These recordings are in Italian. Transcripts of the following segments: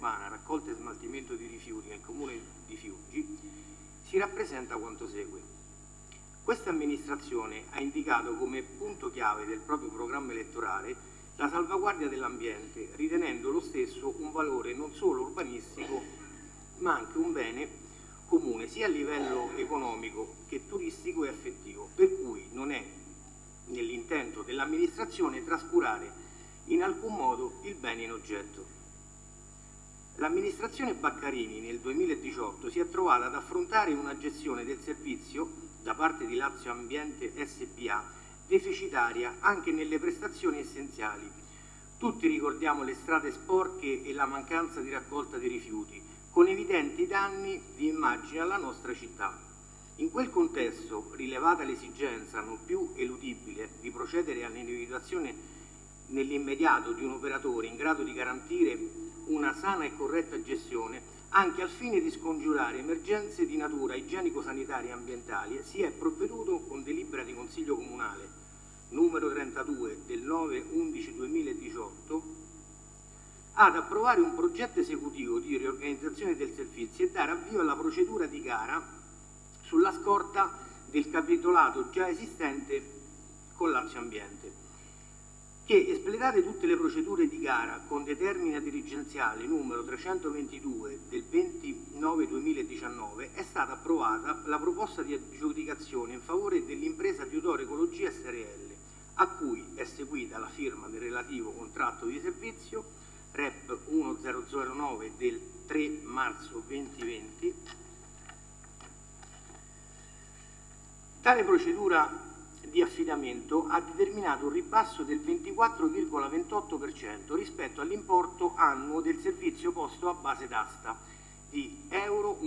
Urbana, raccolta e smaltimento di rifiuti nel comune di Fiuggi, si rappresenta quanto segue. Questa amministrazione ha indicato come punto chiave del proprio programma elettorale la salvaguardia dell'ambiente, ritenendo lo stesso un valore non solo urbanistico, ma anche un bene comune sia a livello economico che turistico e affettivo, per cui non è nell'intento dell'amministrazione trascurare in alcun modo il bene in oggetto. L'amministrazione Baccarini nel 2018 si è trovata ad affrontare una gestione del servizio da parte di Lazio Ambiente SpA deficitaria anche nelle prestazioni essenziali. Tutti ricordiamo le strade sporche e la mancanza di raccolta dei rifiuti, con evidenti danni di immagine alla nostra città. In quel contesto, rilevata l'esigenza non più eludibile di procedere all'individuazione nell'immediato di un operatore in grado di garantire una sana e corretta gestione, anche al fine di scongiurare emergenze di natura igienico-sanitaria e ambientale, si è provveduto con delibera di Consiglio Comunale numero 32 del 9/11/2018 ad approvare un progetto esecutivo di riorganizzazione del servizio e dare avvio alla procedura di gara sulla scorta del capitolato già esistente con Lazio Ambiente, che, espletate tutte le procedure di gara con determina dirigenziale numero 322 del 29/2019, è stata approvata la proposta di aggiudicazione in favore dell'impresa Teodoro Ecologia SRL, a cui è seguita la firma del relativo contratto di servizio Rep 1009 del 3 marzo 2020. Tale procedura di affidamento ha determinato un ribasso del 24,28% rispetto all'importo annuo del servizio posto a base d'asta di euro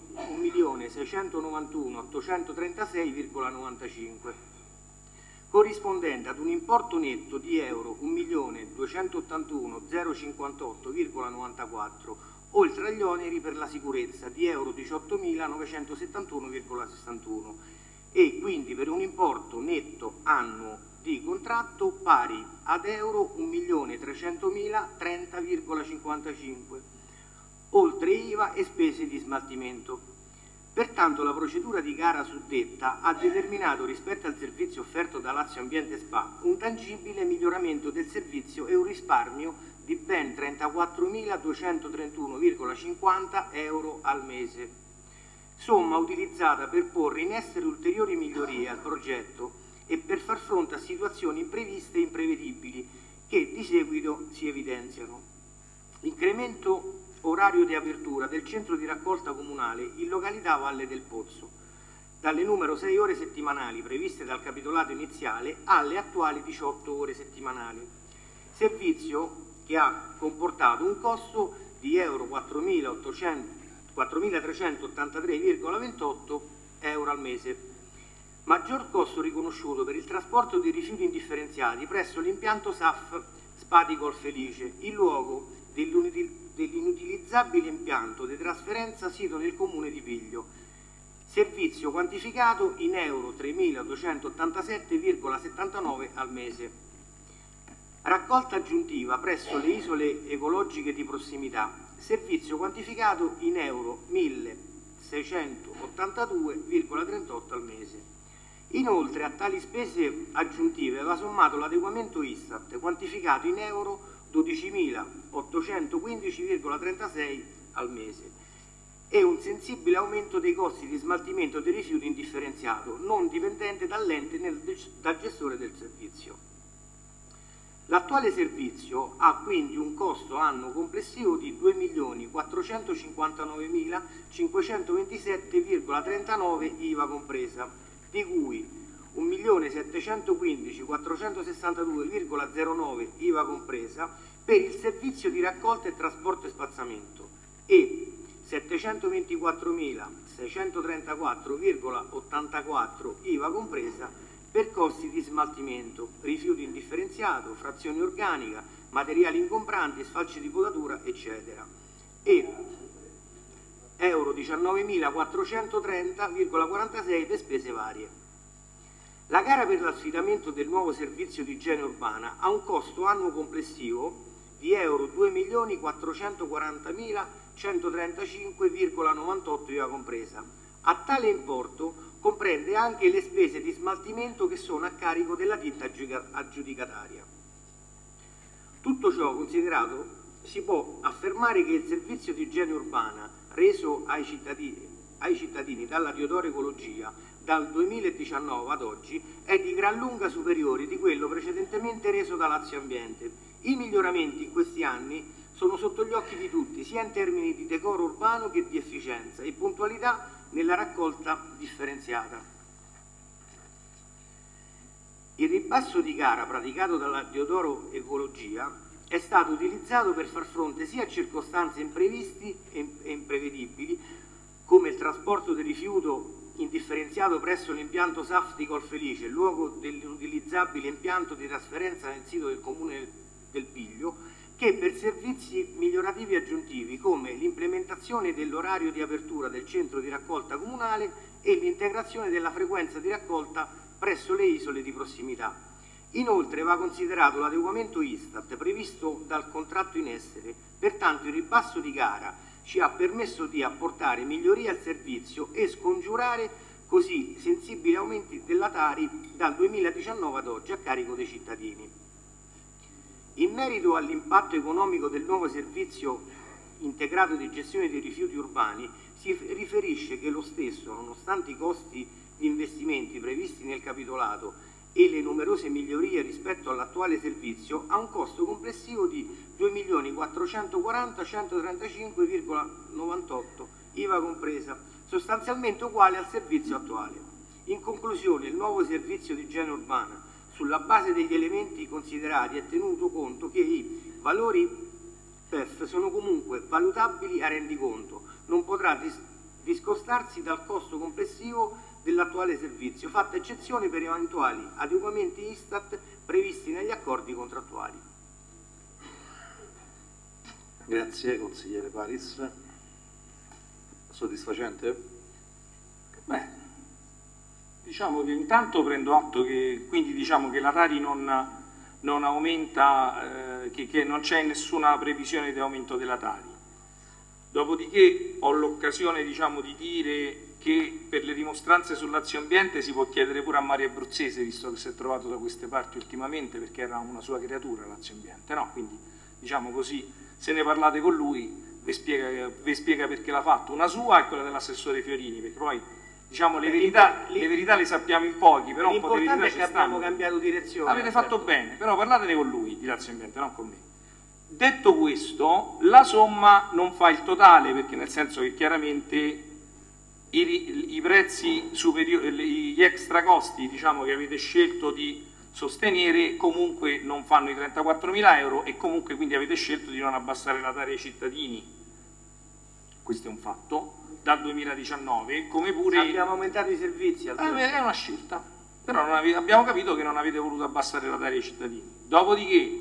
1.691.836,95, corrispondente ad un importo netto di euro 1.281.058,94, oltre agli oneri per la sicurezza di euro 18.971,61 e quindi per un importo netto annuo di contratto pari ad euro 1.300.030,55, oltre IVA e spese di smaltimento. Pertanto la procedura di gara suddetta ha determinato rispetto al servizio offerto da Lazio Ambiente SpA un tangibile miglioramento del servizio e un risparmio di ben 34.231,50 euro al mese, somma utilizzata per porre in essere ulteriori migliorie al progetto e per far fronte a situazioni impreviste e imprevedibili che di seguito si evidenziano. Incremento orario di apertura del centro di raccolta comunale in località Valle del Pozzo, dalle numero 6 ore settimanali previste dal capitolato iniziale alle attuali 18 ore settimanali, servizio che ha comportato un costo di euro 4.383,28 euro al mese. Maggior costo riconosciuto per il trasporto di rifiuti indifferenziati presso l'impianto SAF Spaticol Felice, in luogo dell'inutilizzabile impianto di trasferenza sito nel comune di Piglio, servizio quantificato in euro 3.287,79 al mese. Raccolta aggiuntiva presso le isole ecologiche di prossimità, servizio quantificato in euro 1.682,38 al mese. Inoltre a tali spese aggiuntive va sommato l'adeguamento ISTAT quantificato in euro 12.815,36 al mese e un sensibile aumento dei costi di smaltimento dei rifiuti indifferenziato non dipendente dall'ente dal gestore del servizio. L'attuale servizio ha quindi un costo annuo complessivo di 2.459.527,39 IVA compresa, di cui 1.715.462,09 IVA compresa per il servizio di raccolta e trasporto e spazzamento e 724.634,84 IVA compresa per costi di smaltimento, rifiuti indifferenziato, frazione organica, materiali ingombranti, sfalci di potatura, eccetera, e euro 19.430,46 per spese varie. La gara per l'affidamento del nuovo servizio di igiene urbana ha un costo annuo complessivo di di euro 2.440.135,98 IVA compresa. A tale importo comprende anche le spese di smaltimento che sono a carico della ditta aggiudicataria. Tutto ciò considerato, si può affermare che il servizio di igiene urbana reso ai cittadini dalla Diodoro Ecologia dal 2019 ad oggi è di gran lunga superiore di quello precedentemente reso da Lazio Ambiente. I miglioramenti in questi anni sono sotto gli occhi di tutti, sia in termini di decoro urbano che di efficienza e puntualità nella raccolta differenziata. Il ribasso di gara praticato dalla Diodoro Ecologia è stato utilizzato per far fronte sia a circostanze impreviste e imprevedibili, come il trasporto del rifiuto indifferenziato presso l'impianto SAF di Colfelice, luogo dell'utilizzabile impianto di trasferenza nel sito del Comune del Piglio, che per servizi migliorativi aggiuntivi come l'implementazione dell'orario di apertura del centro di raccolta comunale e l'integrazione della frequenza di raccolta presso le isole di prossimità. Inoltre va considerato l'adeguamento Istat previsto dal contratto in essere, pertanto il ribasso di gara ci ha permesso di apportare migliorie al servizio e scongiurare così sensibili aumenti della Tari dal 2019 ad oggi a carico dei cittadini. In merito all'impatto economico del nuovo servizio integrato di gestione dei rifiuti urbani, si riferisce che lo stesso, nonostante i costi di investimenti previsti nel capitolato e le numerose migliorie rispetto all'attuale servizio, ha un costo complessivo di 2.440.135,98 IVA compresa, sostanzialmente uguale al servizio attuale. In conclusione, il nuovo servizio di igiene urbana, sulla base degli elementi considerati, è tenuto conto che i valori PEF sono comunque valutabili a rendiconto, non potrà discostarsi dal costo complessivo dell'attuale servizio, fatta eccezione per eventuali adeguamenti Istat previsti negli accordi contrattuali. Grazie, consigliere Paris. Soddisfacente? Beh, diciamo che intanto prendo atto che, quindi diciamo che la Tari non aumenta, che non c'è nessuna previsione di aumento della Tari. Dopodiché ho l'occasione, diciamo, di dire che per le dimostranze sul Lazio Ambiente si può chiedere pure a Mario Abruzzese, visto che si è trovato da queste parti ultimamente, perché era una sua creatura Lazio Ambiente, no? Quindi diciamo così, se ne parlate con lui, vi spiega perché l'ha fatto. Una sua è quella dell'assessore Fiorini, perché poi diciamo le verità le sappiamo in pochi, però un po' di verità ci stanno. L'importante è che abbiamo cambiato direzione. Avete fatto bene, però parlatene con lui di Lazio Ambiente, non con me. Detto questo, la somma non fa il totale, perché nel senso che chiaramente i prezzi superiori, gli extra costi, diciamo, che avete scelto di sostenere comunque non fanno i 34.000 euro e comunque quindi avete scelto di non abbassare la Tari ai cittadini. Questo è un fatto, dal 2019, come pure... Abbiamo aumentato i servizi. È una scelta, però abbiamo capito che non avete voluto abbassare la Tari ai cittadini. Dopodiché,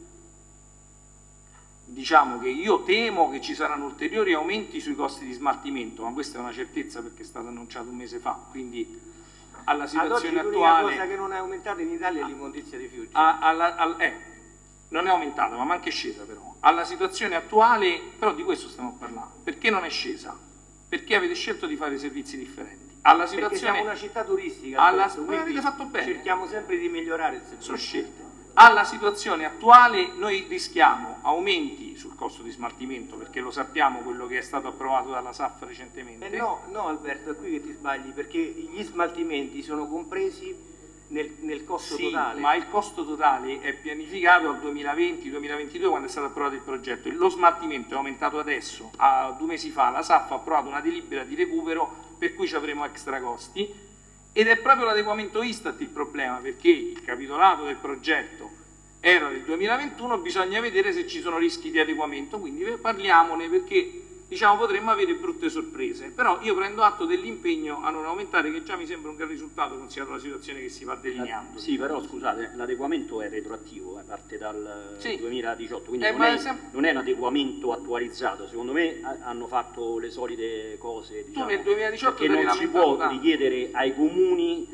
diciamo che io temo che ci saranno ulteriori aumenti sui costi di smaltimento, ma questa è una certezza perché è stato annunciato un mese fa, quindi alla situazione attuale... L'unica cosa che non è aumentata in Italia è l'immondizia di Fiuggi. Non è aumentata, ma anche scesa però. Alla situazione attuale, però di questo stiamo parlando. Perché non è scesa? Perché avete scelto di fare servizi differenti. Alla situazione... Perché siamo una città turistica, avete fatto bene. Cerchiamo sempre di migliorare il servizio. Sono scelte. Alla situazione attuale noi rischiamo aumenti sul costo di smaltimento, perché lo sappiamo quello che è stato approvato dalla SAF recentemente. No Alberto, è qui che ti sbagli, perché gli smaltimenti sono compresi nel costo totale. Ma il costo totale è pianificato al 2020-2022 quando è stato approvato il progetto. Lo smaltimento è aumentato adesso, 2 mesi fa la SAF ha approvato una delibera di recupero per cui ci avremo extra costi. Ed è proprio l'adeguamento Istat il problema, perché il capitolato del progetto era del 2021, bisogna vedere se ci sono rischi di adeguamento, quindi parliamone perché diciamo potremmo avere brutte sorprese, però io prendo atto dell'impegno a non aumentare, che già mi sembra un gran risultato considerata la situazione che si va delineando. Sì, però scusate, l'adeguamento è retroattivo, parte dal 2018, quindi non è un adeguamento attualizzato. Secondo me hanno fatto le solite cose, diciamo, tu nel 2018 che non si può richiedere ai comuni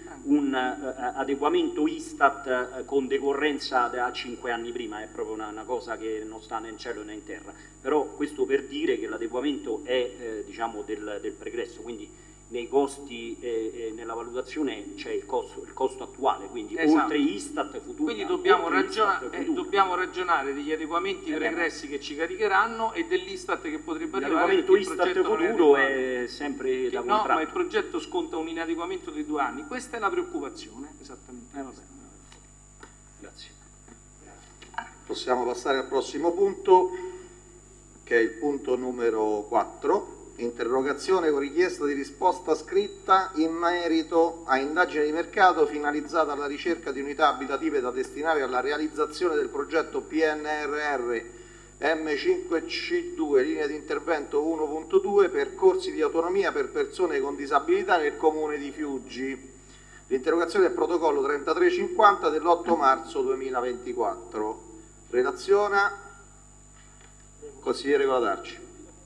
un adeguamento Istat con decorrenza da 5 anni prima, è proprio una cosa che non sta né in cielo né in terra, però questo per dire che l'adeguamento è diciamo del pregresso, quindi nei costi e nella valutazione c'è il costo attuale, quindi oltre Istat futuro. Quindi dobbiamo ragionare degli adeguamenti pregressi che ci caricheranno e dell'Istat che potrebbe arrivare. L'adeguamento Istat futuro è sempre da contratto. No, ma il progetto sconta un inadeguamento di 2 anni, questa è la preoccupazione, esattamente. Grazie. Possiamo passare al prossimo punto, che è il punto numero 4. Interrogazione con richiesta di risposta scritta in merito a indagine di mercato finalizzata alla ricerca di unità abitative da destinare alla realizzazione del progetto PNRR M5C2, linea di intervento 1.2, percorsi di autonomia per persone con disabilità nel comune di Fiuggi. L'interrogazione del protocollo 3350 dell'8 marzo 2024. Relaziona consigliere Coladarci.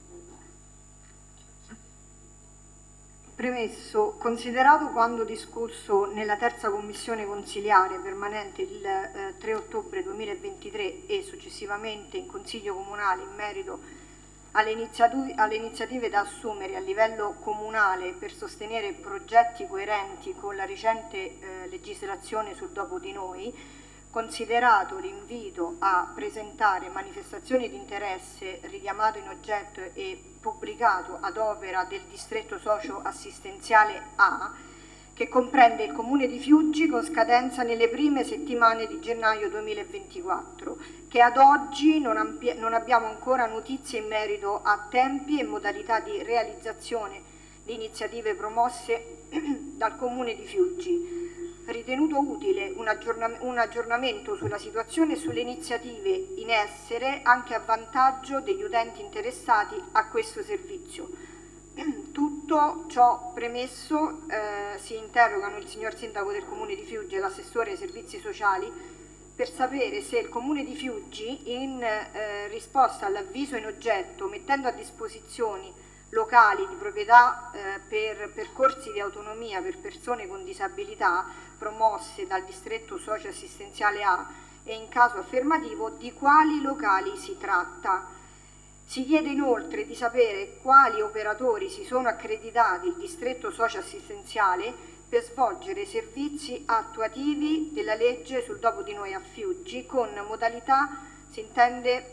Premesso, considerato quanto discusso nella terza commissione consiliare permanente il 3 ottobre 2023 e successivamente in Consiglio Comunale in merito alle iniziative da assumere a livello comunale per sostenere progetti coerenti con la recente legislazione sul dopo di noi, considerato l'invito a presentare manifestazioni di interesse richiamato in oggetto e pubblicato ad opera del distretto socio-assistenziale A, che comprende il comune di Fiuggi con scadenza nelle prime settimane di gennaio 2024, che ad oggi non abbiamo ancora notizie in merito a tempi e modalità di realizzazione di iniziative promosse dal comune di Fiuggi. Ritenuto utile un aggiornamento sulla situazione e sulle iniziative in essere anche a vantaggio degli utenti interessati a questo servizio. Tutto ciò premesso, si interrogano il signor Sindaco del Comune di Fiuggi e l'assessore ai servizi sociali per sapere se il Comune di Fiuggi, in risposta all'avviso in oggetto, mettendo a disposizione locali di proprietà per percorsi di autonomia per persone con disabilità promosse dal distretto socio-assistenziale A e in caso affermativo di quali locali si tratta. Si chiede inoltre di sapere quali operatori si sono accreditati il distretto socio-assistenziale per svolgere servizi attuativi della legge sul dopo di noi a Fiuggi con modalità si intende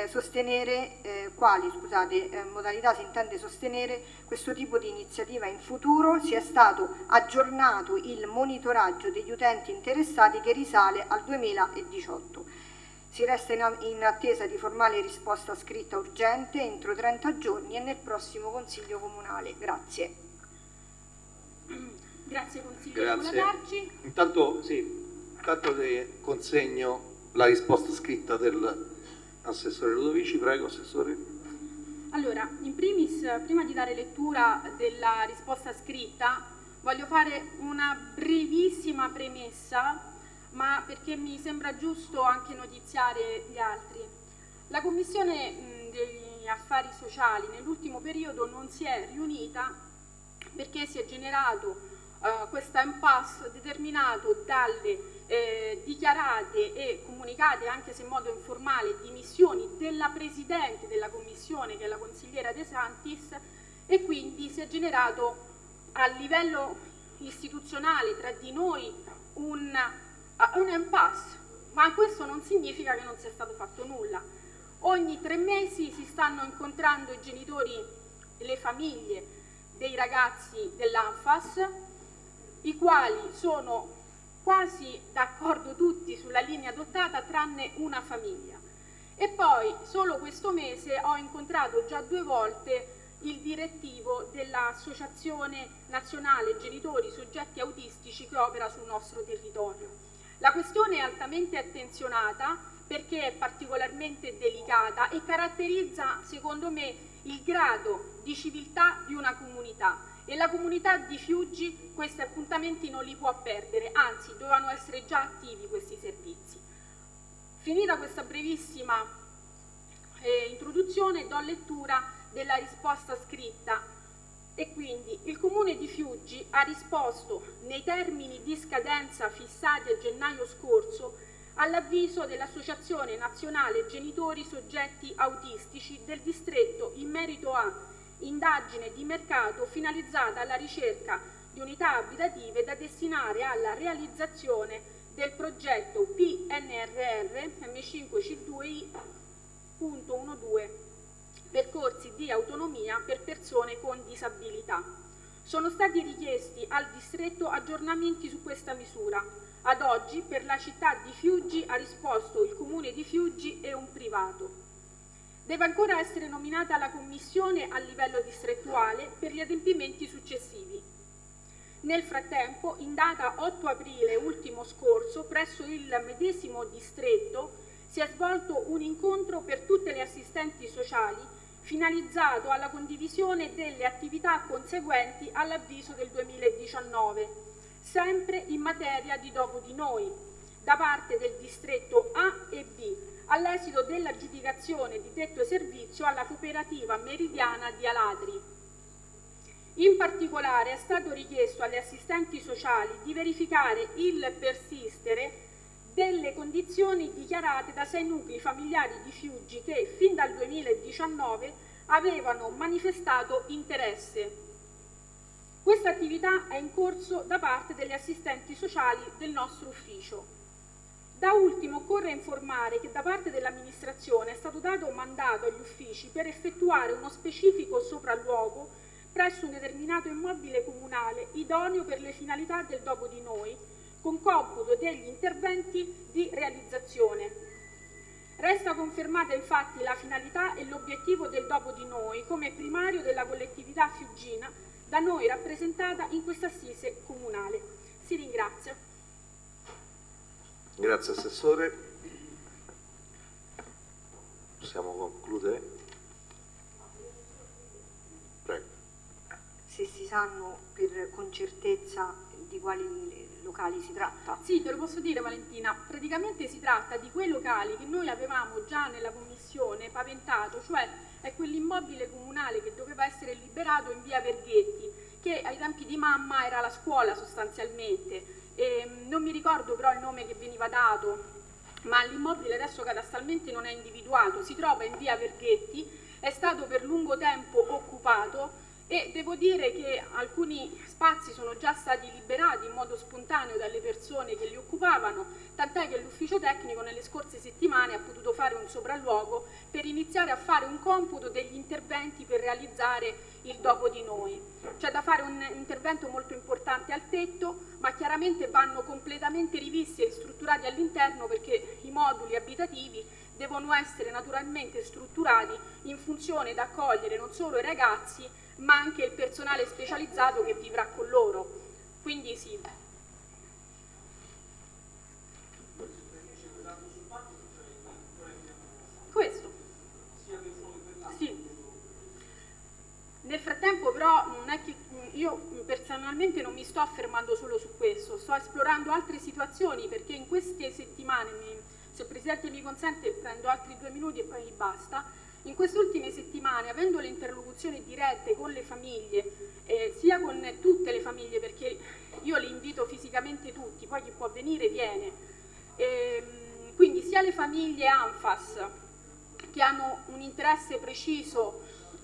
modalità si intende sostenere questo tipo di iniziativa in futuro. Si è stato aggiornato il monitoraggio degli utenti interessati che risale al 2018. Si resta in attesa di formale risposta scritta urgente entro 30 giorni e nel prossimo Consiglio Comunale. Grazie. Grazie consigliere Coladarci. Intanto le consegno la risposta scritta dell'assessore Ludovici. Prego, assessore. Allora, in primis, prima di dare lettura della risposta scritta, voglio fare una brevissima premessa, ma perché mi sembra giusto anche notiziare gli altri. La Commissione degli Affari Sociali nell'ultimo periodo non si è riunita perché si è generato questa impasse determinato dalle dichiarate e comunicate, anche se in modo informale, dimissioni della Presidente della Commissione, che è la consigliera De Santis, e quindi si è generato a livello istituzionale tra di noi un impasse, ma questo non significa che non sia stato fatto nulla. Ogni 3 mesi si stanno incontrando i genitori e le famiglie dei ragazzi dell'ANFAS, i quali sono quasi d'accordo tutti sulla linea adottata tranne una famiglia. E poi solo questo mese ho incontrato già 2 volte il direttivo dell'Associazione Nazionale Genitori Soggetti Autistici che opera sul nostro territorio. La questione è altamente attenzionata perché è particolarmente delicata e caratterizza, secondo me, il grado di civiltà di una comunità. E la comunità di Fiuggi questi appuntamenti non li può perdere, anzi dovevano essere già attivi questi servizi. Finita questa brevissima introduzione, do lettura della risposta scritta E quindi il Comune di Fiuggi ha risposto nei termini di scadenza fissati a gennaio scorso all'avviso dell'Associazione Nazionale Genitori Soggetti Autistici del distretto in merito a indagine di mercato finalizzata alla ricerca di unità abitative da destinare alla realizzazione del progetto PNRR M5C2I.12 percorsi di autonomia per persone con disabilità. Sono stati richiesti al distretto aggiornamenti su questa misura. Ad oggi per la città di Fiuggi ha risposto il Comune di Fiuggi e un privato. Deve ancora essere nominata la commissione a livello distrettuale per gli adempimenti successivi. Nel frattempo, in data 8 aprile ultimo scorso, presso il medesimo distretto si è svolto un incontro per tutte le assistenti sociali finalizzato alla condivisione delle attività conseguenti all'avviso del 2019, sempre in materia di Dopo di Noi, da parte del distretto A e B, all'esito dell'aggiudicazione di detto servizio alla cooperativa Meridiana di Alatri. In particolare è stato richiesto alle assistenti sociali di verificare il persistere delle condizioni dichiarate da 6 nuclei familiari di Fiuggi che fin dal 2019 avevano manifestato interesse. Questa attività è in corso da parte delle assistenti sociali del nostro ufficio. Da ultimo occorre informare che da parte dell'amministrazione è stato dato mandato agli uffici per effettuare uno specifico sopralluogo presso un determinato immobile comunale idoneo per le finalità del Dopo di Noi, con computo degli interventi di realizzazione. Resta confermata infatti la finalità e l'obiettivo del Dopo di Noi come primario della collettività fiuggina da noi rappresentata in questa assise comunale. Si ringrazia. Grazie Assessore. Possiamo concludere? Prego. Se si sanno con certezza di quali locali si tratta? Sì, te lo posso dire Valentina, praticamente si tratta di quei locali che noi avevamo già nella commissione paventato, cioè è quell'immobile comunale che doveva essere liberato in via Verghetti, che ai tempi di mamma era la scuola sostanzialmente, non mi ricordo però il nome che veniva dato, ma l'immobile adesso cadastralmente non è individuato, si trova in via Verghetti, è stato per lungo tempo occupato e devo dire che alcuni spazi sono già stati liberati in modo spontaneo dalle persone che li occupavano, tant'è che l'ufficio tecnico nelle scorse settimane ha potuto fare un sopralluogo per iniziare a fare un computo degli interventi per realizzare il Dopo di Noi. C'è da fare un intervento molto importante al tetto, ma chiaramente vanno completamente rivisti e ristrutturati all'interno perché i moduli abitativi devono essere naturalmente strutturati in funzione di accogliere non solo i ragazzi ma anche il personale specializzato che vivrà con loro. Quindi sì. Questo. Sì. Nel frattempo però non è che io personalmente non mi sto fermando solo su questo, sto esplorando altre situazioni perché in queste settimane, se il Presidente mi consente prendo altri 2 minuti e poi basta. In queste ultime settimane, avendo le interlocuzioni dirette con le famiglie, sia con tutte le famiglie, perché io li invito fisicamente tutti, poi chi può venire viene, quindi sia le famiglie ANFAS che hanno un interesse preciso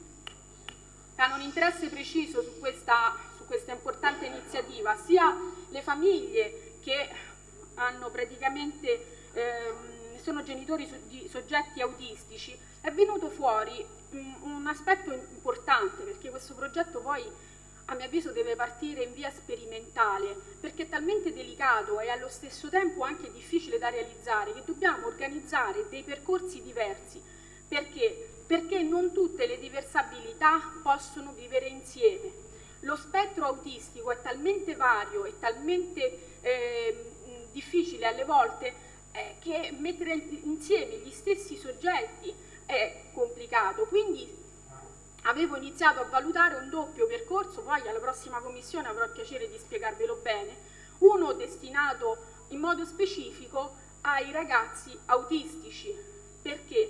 su questa importante iniziativa, sia le famiglie che hanno praticamente sono genitori di soggetti autistici, è venuto fuori un aspetto importante, perché questo progetto poi a mio avviso deve partire in via sperimentale, perché è talmente delicato e allo stesso tempo anche difficile da realizzare che dobbiamo organizzare dei percorsi diversi. Perché non tutte le diversabilità possono vivere insieme. Lo spettro autistico è talmente vario e talmente difficile alle volte che mettere insieme gli stessi soggetti è complicato, quindi avevo iniziato a valutare un doppio percorso, poi alla prossima commissione avrò il piacere di spiegarvelo bene, uno destinato in modo specifico ai ragazzi autistici, perché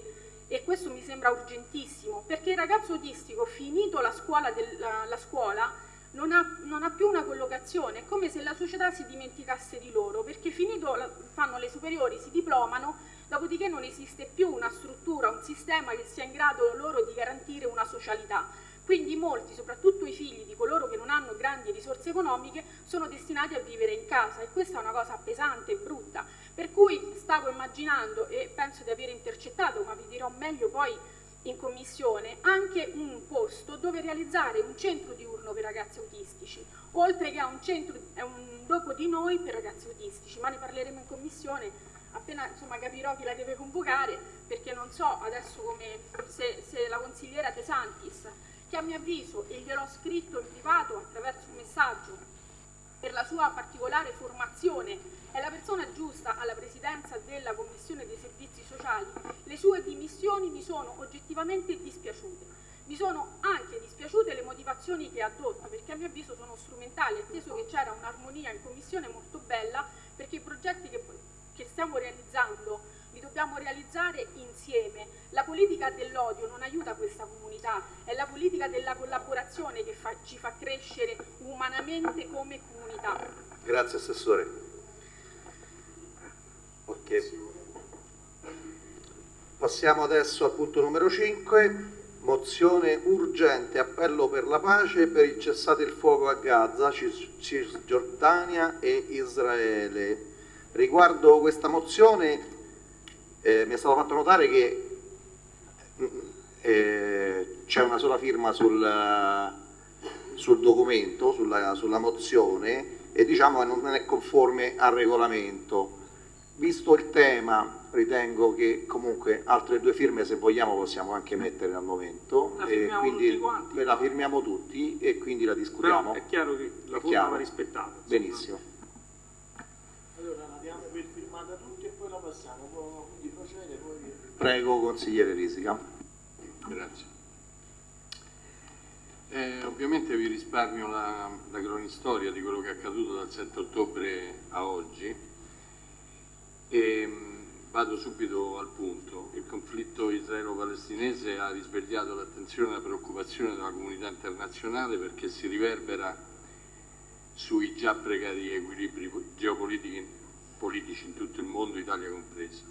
e questo mi sembra urgentissimo, perché il ragazzo autistico, finito la scuola, non ha più una collocazione, è come se la società si dimenticasse di loro, perché fanno le superiori, si diplomano, dopodiché non esiste più una struttura, un sistema che sia in grado loro di garantire una socialità. Quindi molti, soprattutto i figli di coloro che non hanno grandi risorse economiche, sono destinati a vivere in casa, e questa è una cosa pesante e brutta. Per cui stavo immaginando, e penso di aver intercettato, ma vi dirò meglio poi in commissione, anche un posto dove realizzare un centro diurno per ragazzi autistici, oltre che a un dopo di noi per ragazzi autistici, ma ne parleremo in commissione appena capirò chi la deve convocare, perché non so adesso se la consigliera De Santis, che a mio avviso, e gliel'ho scritto in privato attraverso un messaggio, per la sua particolare formazione è la persona giusta alla presidenza della Commissione dei Servizi Sociali, le sue dimissioni mi sono oggettivamente dispiaciute. Mi sono anche dispiaciute le motivazioni che ha addotto, perché a mio avviso sono strumentali, atteso che c'era un'armonia in commissione molto bella, perché i progetti che stiamo realizzando li dobbiamo realizzare insieme. La politica dell'odio non aiuta questa comunità, è la politica della collaborazione che ci fa crescere umanamente come comunità. Grazie Assessore. Ok. Passiamo adesso al punto numero 5, mozione urgente, appello per la pace per il cessate il fuoco a Gaza, Cisgiordania e Israele. Riguardo questa mozione mi è stato fatto notare che c'è una sola firma sul documento, sulla mozione, e diciamo che non è conforme al regolamento. Visto il tema, ritengo che comunque altre 2 firme, se vogliamo, possiamo anche mettere al momento, quindi la firmiamo tutti e quindi la discutiamo. Però è chiaro che la forma va rispettata. Benissimo. Allora la diamo per firmata tutti e poi la passiamo, quindi procede poi. Prego, consigliere Risica. Grazie. Ovviamente vi risparmio la cronistoria di quello che è accaduto dal 7 ottobre a oggi e vado subito al punto. Il conflitto israelo-palestinese ha risvegliato l'attenzione e la preoccupazione della comunità internazionale perché si riverbera sui già precari equilibri geopolitici in tutto il mondo, Italia compresa.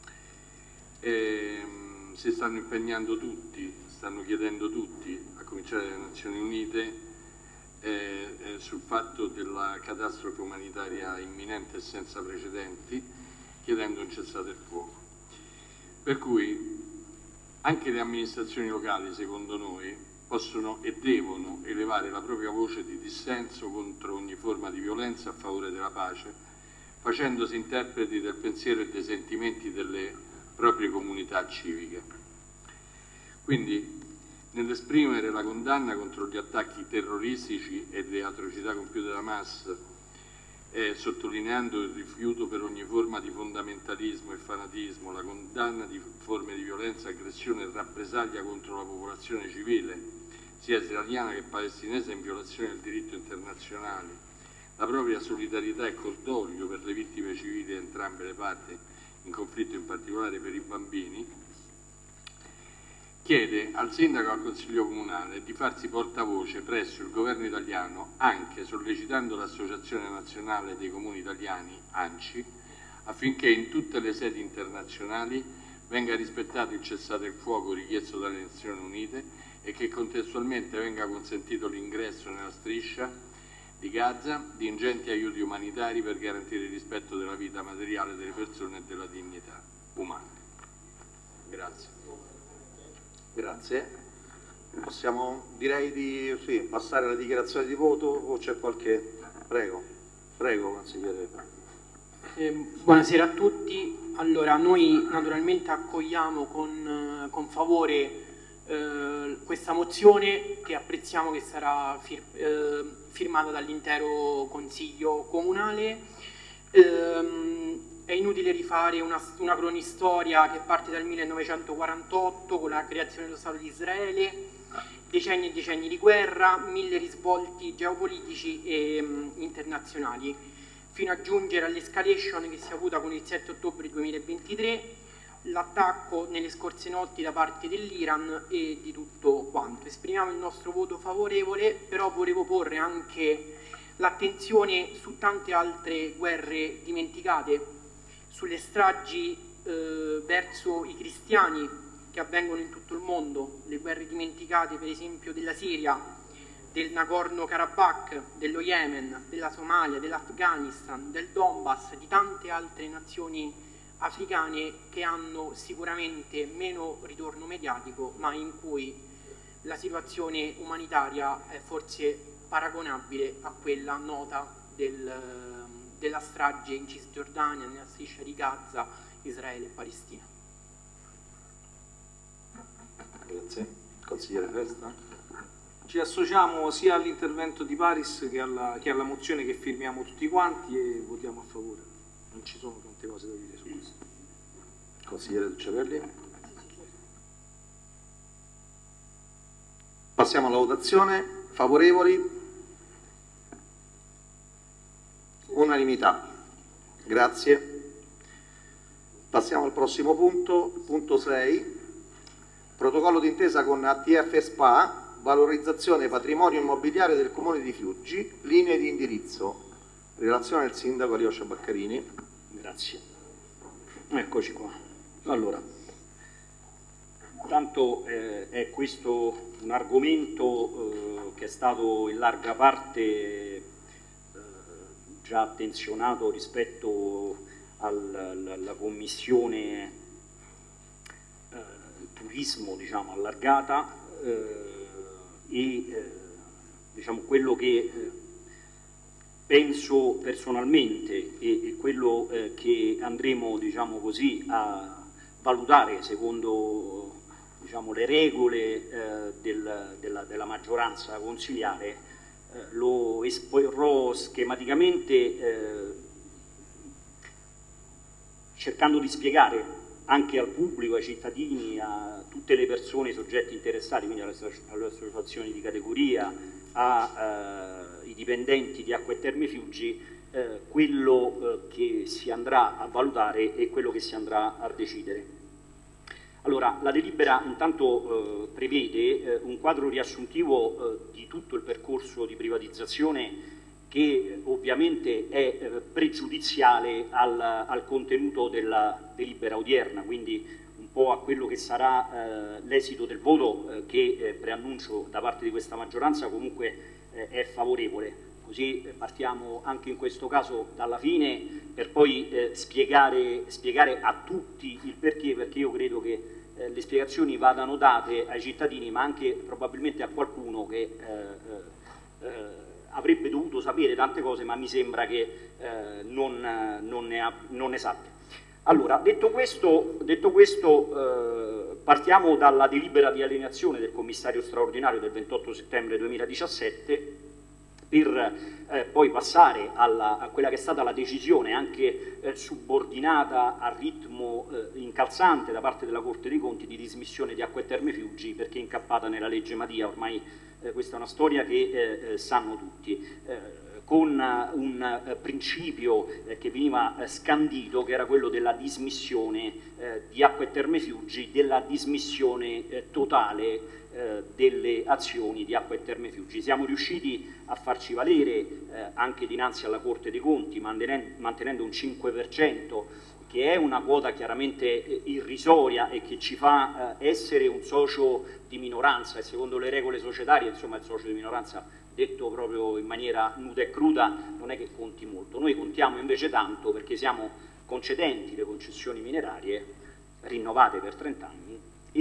Si stanno impegnando tutti, stanno chiedendo tutti, a cominciare dalle Nazioni Unite, sul fatto della catastrofe umanitaria imminente e senza precedenti, chiedendo un cessate il fuoco. Per cui anche le amministrazioni locali, secondo noi, possono e devono elevare la propria voce di dissenso contro ogni forma di violenza a favore della pace, facendosi interpreti del pensiero e dei sentimenti delle proprie comunità civiche. Quindi, nell'esprimere la condanna contro gli attacchi terroristici e le atrocità compiute da Hamas, sottolineando il rifiuto per ogni forma di fondamentalismo e fanatismo, la condanna di forme di violenza, aggressione e rappresaglia contro la popolazione civile, sia israeliana che palestinese, in violazione del diritto internazionale, la propria solidarietà e cordoglio per le vittime civili di entrambe le parti in conflitto, in particolare per i bambini, chiede al Sindaco e al Consiglio Comunale di farsi portavoce presso il Governo italiano, anche sollecitando l'Associazione Nazionale dei Comuni Italiani, ANCI, affinché in tutte le sedi internazionali venga rispettato il cessate il fuoco richiesto dalle Nazioni Unite e che contestualmente venga consentito l'ingresso nella striscia di Gaza di ingenti aiuti umanitari per garantire il rispetto della vita materiale delle persone e della dignità umana. Grazie. Grazie. Possiamo, direi di passare alla dichiarazione di voto o c'è qualche... Prego, consigliere. Buonasera a tutti. Allora, noi naturalmente accogliamo con favore questa mozione, che apprezziamo che sarà firmata dall'intero Consiglio Comunale. È inutile rifare una cronistoria che parte dal 1948 con la creazione dello Stato di Israele, decenni e decenni di guerra, 1000 risvolti geopolitici e internazionali, fino a giungere all'escalation che si è avuta con il 7 ottobre 2023, l'attacco nelle scorse notti da parte dell'Iran e di tutto quanto. Esprimiamo il nostro voto favorevole, però volevo porre anche l'attenzione su tante altre guerre dimenticate, sulle stragi verso i cristiani che avvengono in tutto il mondo, le guerre dimenticate per esempio della Siria, del Nagorno-Karabakh, dello Yemen, della Somalia, dell'Afghanistan, del Donbass, di tante altre nazioni africane che hanno sicuramente meno ritorno mediatico, ma in cui la situazione umanitaria è forse paragonabile a quella nota della strage in Cisgiordania, nella striscia di Gaza, Israele e Palestina. Grazie. Consigliere Festa? Ci associamo sia all'intervento di Paris che alla mozione che firmiamo tutti quanti e votiamo a favore. Non ci sono tante cose da dire su questo. Consigliere Ducciarelli? Passiamo alla votazione. Favorevoli? Unanimità. Grazie. Passiamo al prossimo punto, punto 6. Protocollo d'intesa con ATF SPA, valorizzazione patrimonio immobiliare del Comune di Fiuggi, linee di indirizzo. Relazione del Sindaco Alyosha Baccarini. Grazie. Eccoci qua. Allora, intanto è questo un argomento che è stato in larga parte già attenzionato rispetto alla commissione turismo, diciamo, allargata e diciamo quello che penso personalmente e quello che andremo, diciamo così, a valutare secondo, diciamo, le regole della maggioranza consiliare, lo esporrò schematicamente cercando di spiegare anche al pubblico, ai cittadini, a tutte le persone, soggetti interessati, quindi alle associazioni di categoria, ai dipendenti di Acque e Terme Fiuggi, quello che si andrà a valutare e quello che si andrà a decidere. Allora, la delibera intanto prevede un quadro riassuntivo di tutto il percorso di privatizzazione che ovviamente è pregiudiziale al contenuto della delibera odierna, quindi un po' a quello che sarà l'esito del voto che preannuncio da parte di questa maggioranza comunque è favorevole. Così partiamo anche in questo caso dalla fine per poi spiegare a tutti il perché io credo che le spiegazioni vadano date ai cittadini, ma anche probabilmente a qualcuno che avrebbe dovuto sapere tante cose, ma mi sembra che non ne sappia. Allora, detto questo, partiamo dalla delibera di alienazione del commissario straordinario del 28 settembre 2017 per poi passare a quella che è stata la decisione anche subordinata a ritmo incalzante da parte della Corte dei Conti di dismissione di Acque e Terme Fiuggi perché incappata nella legge Madia. Ormai questa è una storia che sanno tutti, con un principio che veniva scandito, che era quello della dismissione di Acque e Terme Fiuggi, della dismissione totale delle azioni di Acque e Terme Fiuggi. Siamo riusciti a farci valere anche dinanzi alla Corte dei Conti, mantenendo un 5%, che è una quota chiaramente irrisoria e che ci fa essere un socio di minoranza, e secondo le regole societarie, insomma, il socio di minoranza, detto proprio in maniera nuda e cruda, non è che conti molto. Noi contiamo invece tanto perché siamo concedenti le concessioni minerarie rinnovate per 30 anni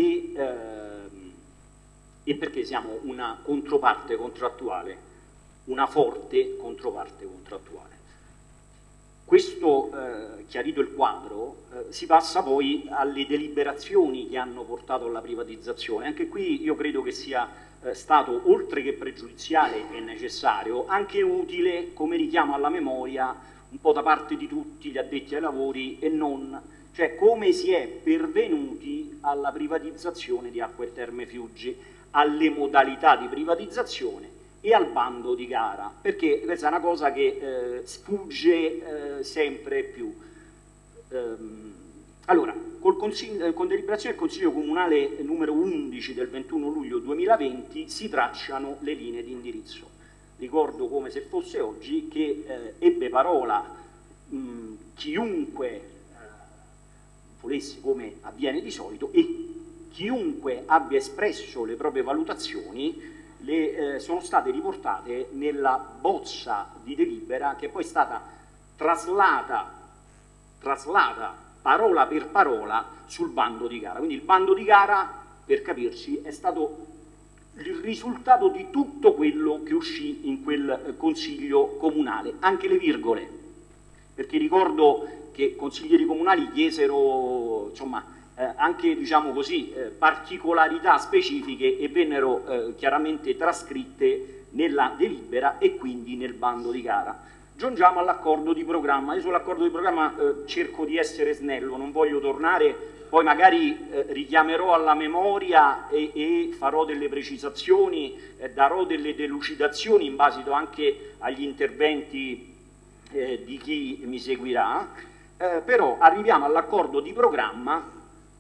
e perché siamo una controparte contrattuale, una forte controparte contrattuale. Questo chiarito il quadro, si passa poi alle deliberazioni che hanno portato alla privatizzazione. Anche qui io credo che sia stato, oltre che pregiudiziale e necessario, anche utile come richiamo alla memoria un po' da parte di tutti gli addetti ai lavori e non, cioè come si è pervenuti alla privatizzazione di Acque e Terme Fiuggi, alle modalità di privatizzazione e al bando di gara, perché questa è una cosa che sfugge sempre più. Allora, con deliberazione del Consiglio Comunale numero 11 del 21 luglio 2020 si tracciano le linee di indirizzo. Ricordo come se fosse oggi che ebbe parola chiunque volesse, come avviene di solito, e chiunque abbia espresso le proprie valutazioni sono state riportate nella bozza di delibera che poi è stata traslata parola per parola sul bando di gara. Quindi il bando di gara, per capirci, è stato il risultato di tutto quello che uscì in quel Consiglio Comunale, anche le virgole, perché ricordo che consiglieri comunali chiesero, insomma, anche, diciamo così, particolarità specifiche e vennero chiaramente trascritte nella delibera e quindi nel bando di gara. Giungiamo all'accordo di programma. Io sull'accordo di programma cerco di essere snello, non voglio tornare, poi magari richiamerò alla memoria e farò delle precisazioni, darò delle delucidazioni in base anche agli interventi di chi mi seguirà, però arriviamo all'accordo di programma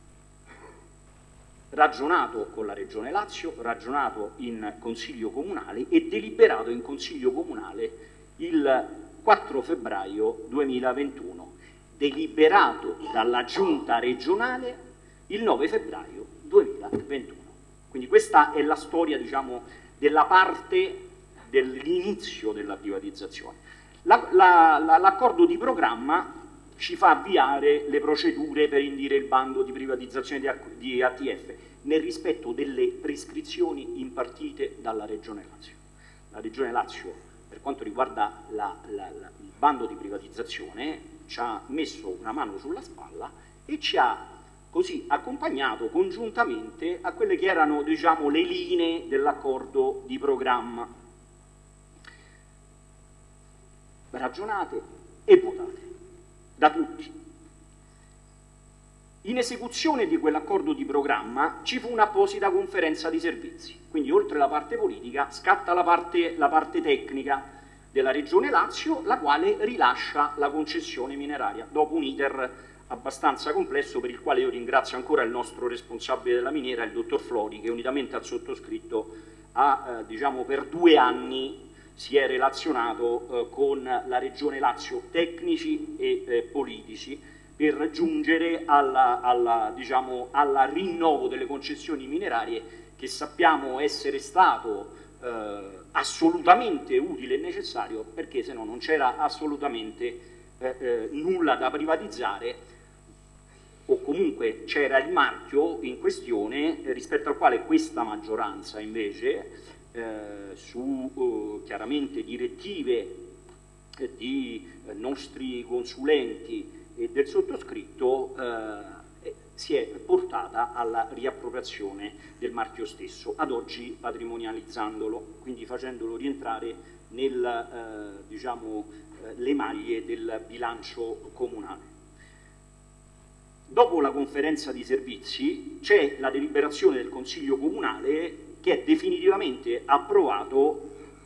ragionato con la Regione Lazio, ragionato in Consiglio Comunale e deliberato in Consiglio Comunale il 4 febbraio 2021, deliberato dalla Giunta regionale il 9 febbraio 2021. Quindi questa è la storia, diciamo, della parte dell'inizio della privatizzazione. L'accordo di programma ci fa avviare le procedure per indire il bando di privatizzazione di ATF nel rispetto delle prescrizioni impartite dalla Regione Lazio. La Regione Lazio, per quanto riguarda il bando di privatizzazione, ci ha messo una mano sulla spalla e ci ha così accompagnato congiuntamente a quelle che erano, diciamo, le linee dell'accordo di programma, ragionate e votate da tutti. In esecuzione di quell'accordo di programma ci fu un'apposita conferenza di servizi, quindi oltre alla parte politica scatta la parte tecnica della Regione Lazio, la quale rilascia la concessione mineraria dopo un iter abbastanza complesso, per il quale io ringrazio ancora il nostro responsabile della miniera, il dottor Flori, che unitamente al sottoscritto diciamo, per 2 anni si è relazionato con la Regione Lazio, tecnici e politici, per giungere diciamo, alla rinnovo delle concessioni minerarie, che sappiamo essere stato assolutamente utile e necessario, perché se no non c'era assolutamente nulla da privatizzare, o comunque c'era il marchio in questione rispetto al quale questa maggioranza invece su chiaramente direttive di nostri consulenti e del sottoscritto si è portata alla riappropriazione del marchio stesso, ad oggi patrimonializzandolo, quindi facendolo rientrare nel diciamo, le maglie del bilancio comunale. Dopo la conferenza di servizi c'è la deliberazione del Consiglio Comunale che è definitivamente approvato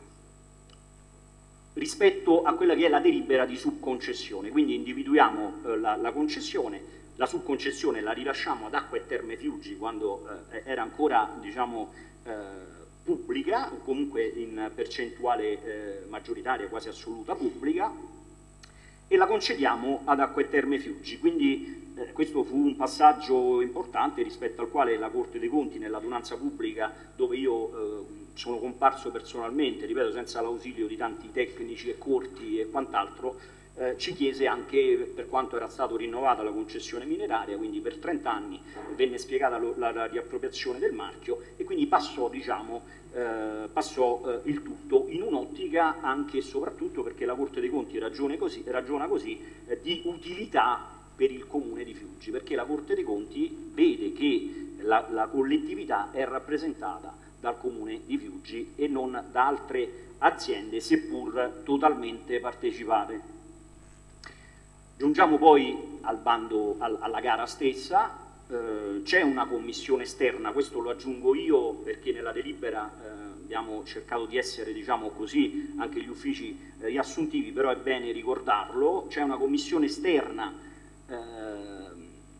rispetto a quella che è la delibera di subconcessione, quindi individuiamo la concessione, la subconcessione la rilasciamo ad Acqua e Terme Fiuggi quando era ancora, diciamo, pubblica, o comunque in percentuale maggioritaria, quasi assoluta, pubblica, e la concediamo ad Acqua e Terme Fiuggi. Quindi questo fu un passaggio importante rispetto al quale la Corte dei Conti, nell'adunanza pubblica, dove io sono comparso personalmente, ripeto, senza l'ausilio di tanti tecnici e corti e quant'altro, ci chiese anche, per quanto era stata rinnovata la concessione mineraria, quindi per 30 anni venne spiegata la riappropriazione del marchio, e quindi passò, diciamo, il tutto in un'ottica anche e soprattutto, perché la Corte dei Conti ragiona così, di utilità per il Comune di Fiuggi, perché la Corte dei Conti vede che la collettività è rappresentata dal Comune di Fiuggi e non da altre aziende, seppur totalmente partecipate. Giungiamo poi al bando, alla gara stessa. C'è una commissione esterna, questo lo aggiungo io perché nella delibera abbiamo cercato di essere, diciamo così, anche gli uffici riassuntivi, però è bene ricordarlo. C'è una commissione esterna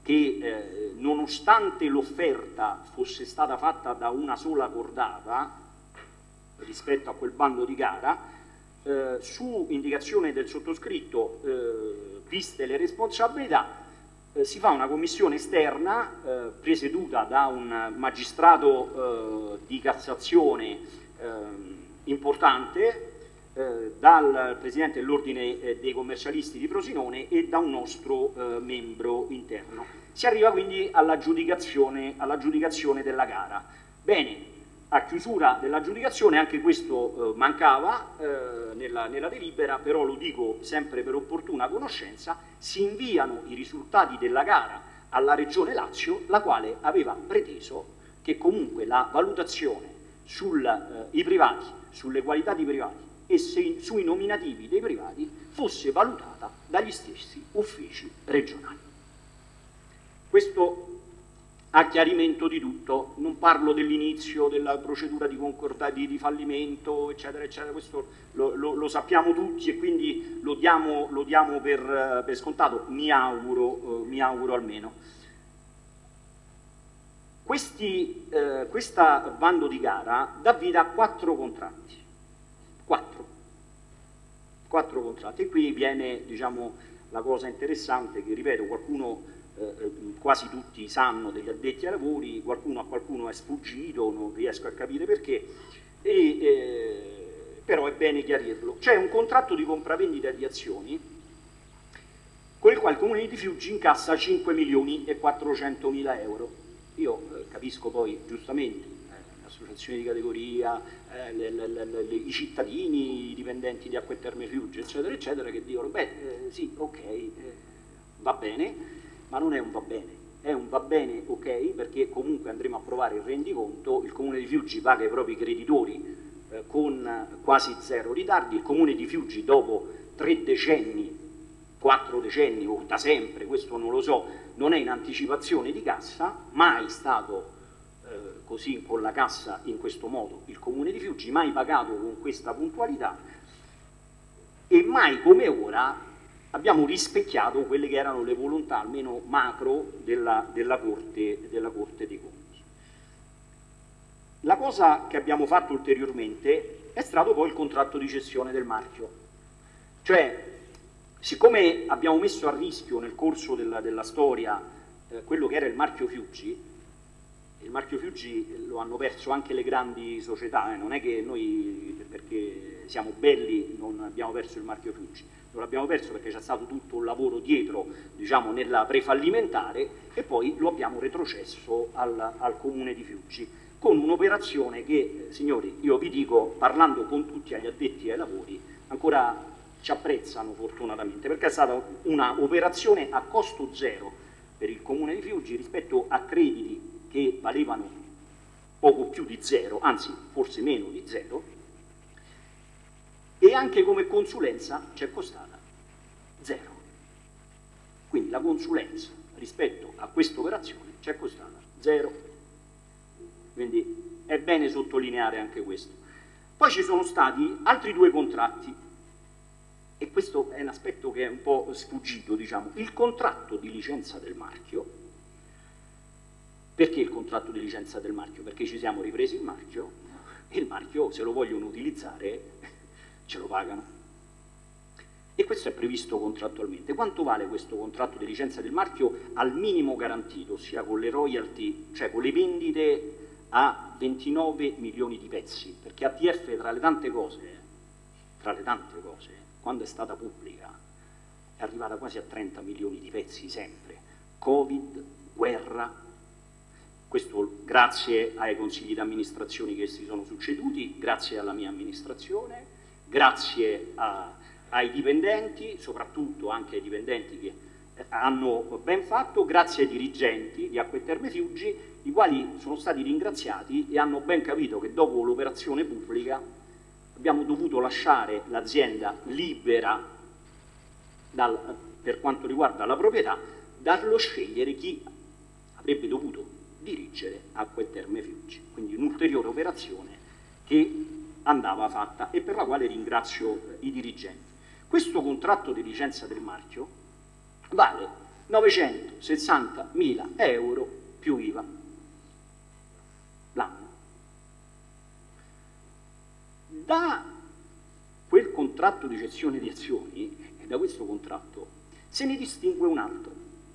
che nonostante l'offerta fosse stata fatta da una sola cordata rispetto a quel bando di gara, su indicazione del sottoscritto, viste le responsabilità, si fa una commissione esterna presieduta da un magistrato di Cassazione importante, dal presidente dell'ordine dei commercialisti di Frosinone e da un nostro membro interno. Si arriva quindi all'aggiudicazione della gara. Bene, a chiusura dell'aggiudicazione, anche questo mancava nella delibera, però lo dico sempre per opportuna conoscenza, si inviano i risultati della gara alla Regione Lazio, la quale aveva preteso che comunque la valutazione sui privati, sulle qualità dei privati e sui nominativi dei privati fosse valutata dagli stessi uffici regionali. Questo a chiarimento di tutto, non parlo dell'inizio della procedura di di fallimento, eccetera, eccetera, questo lo sappiamo tutti e quindi lo diamo per scontato, mi auguro almeno. Questa bando di gara dà vita a 4 contratti, 4 contratti, e qui viene, diciamo, la cosa interessante che, ripeto, qualcuno, quasi tutti sanno degli addetti ai lavori, a qualcuno è sfuggito, non riesco a capire perché, però è bene chiarirlo. C'è un contratto di compravendita di azioni con il quale il Comune di Fiuggi incassa 5.400.000 euro. Io capisco poi giustamente le associazioni di categoria, i cittadini, i dipendenti di Acque Terme Fiuggi, eccetera, eccetera, che dicono, sì, ok, va bene, ma non è un va bene, è un va bene, ok, perché comunque andremo a approvare il rendiconto, il Comune di Fiuggi paga i propri creditori con quasi 0 ritardi, il Comune di Fiuggi dopo 3 decenni, 4 decenni o da sempre, questo non lo so, non è in anticipazione di cassa, mai stato così con la cassa in questo modo il Comune di Fiuggi, mai pagato con questa puntualità e mai come ora abbiamo rispecchiato quelle che erano le volontà, almeno macro, della Corte dei Conti. La cosa che abbiamo fatto ulteriormente è stato poi il contratto di cessione del marchio. Cioè, siccome abbiamo messo a rischio nel corso della storia quello che era il marchio Fiuggi lo hanno perso anche le grandi società, non è che noi, perché siamo belli, non abbiamo perso il marchio Fiuggi. Non l'abbiamo perso perché c'è stato tutto un lavoro dietro, diciamo, nella prefallimentare, e poi lo abbiamo retrocesso al Comune di Fiuggi, con un'operazione che, signori, io vi dico, parlando con tutti gli addetti ai lavori, ancora ci apprezzano fortunatamente, perché è stata un'operazione a costo zero per il Comune di Fiuggi rispetto a crediti che valevano poco più di zero, anzi forse meno di zero, e anche come consulenza ci è costata 0. Quindi la consulenza rispetto a questa operazione ci è costata 0. Quindi è bene sottolineare anche questo. Poi ci sono stati altri 2 contratti, e questo è un aspetto che è un po' sfuggito, diciamo. Il contratto di licenza del marchio. Perché il contratto di licenza del marchio? Perché ci siamo ripresi il marchio, e il marchio, se lo vogliono utilizzare, ce lo pagano, e questo è previsto contrattualmente. Quanto vale questo contratto di licenza del marchio al minimo garantito, ossia con le royalty, cioè con le vendite a 29 milioni di pezzi, perché ATF tra le tante cose, quando è stata pubblica è arrivata quasi a 30 milioni di pezzi sempre, Covid, guerra, questo grazie ai consigli di amministrazione che si sono succeduti, grazie alla mia amministrazione, grazie ai dipendenti, soprattutto anche ai dipendenti che hanno ben fatto, grazie ai dirigenti di Acque Terme Fiuggi, i quali sono stati ringraziati e hanno ben capito che dopo l'operazione pubblica abbiamo dovuto lasciare l'azienda libera per quanto riguarda la proprietà, dallo scegliere chi avrebbe dovuto dirigere Acque Terme Fiuggi. Quindi un'ulteriore operazione che andava fatta e per la quale ringrazio i dirigenti. Questo contratto di licenza del marchio vale 960.000 euro più IVA l'anno. Da quel contratto di cessione di azioni, e da questo contratto, se ne distingue un altro.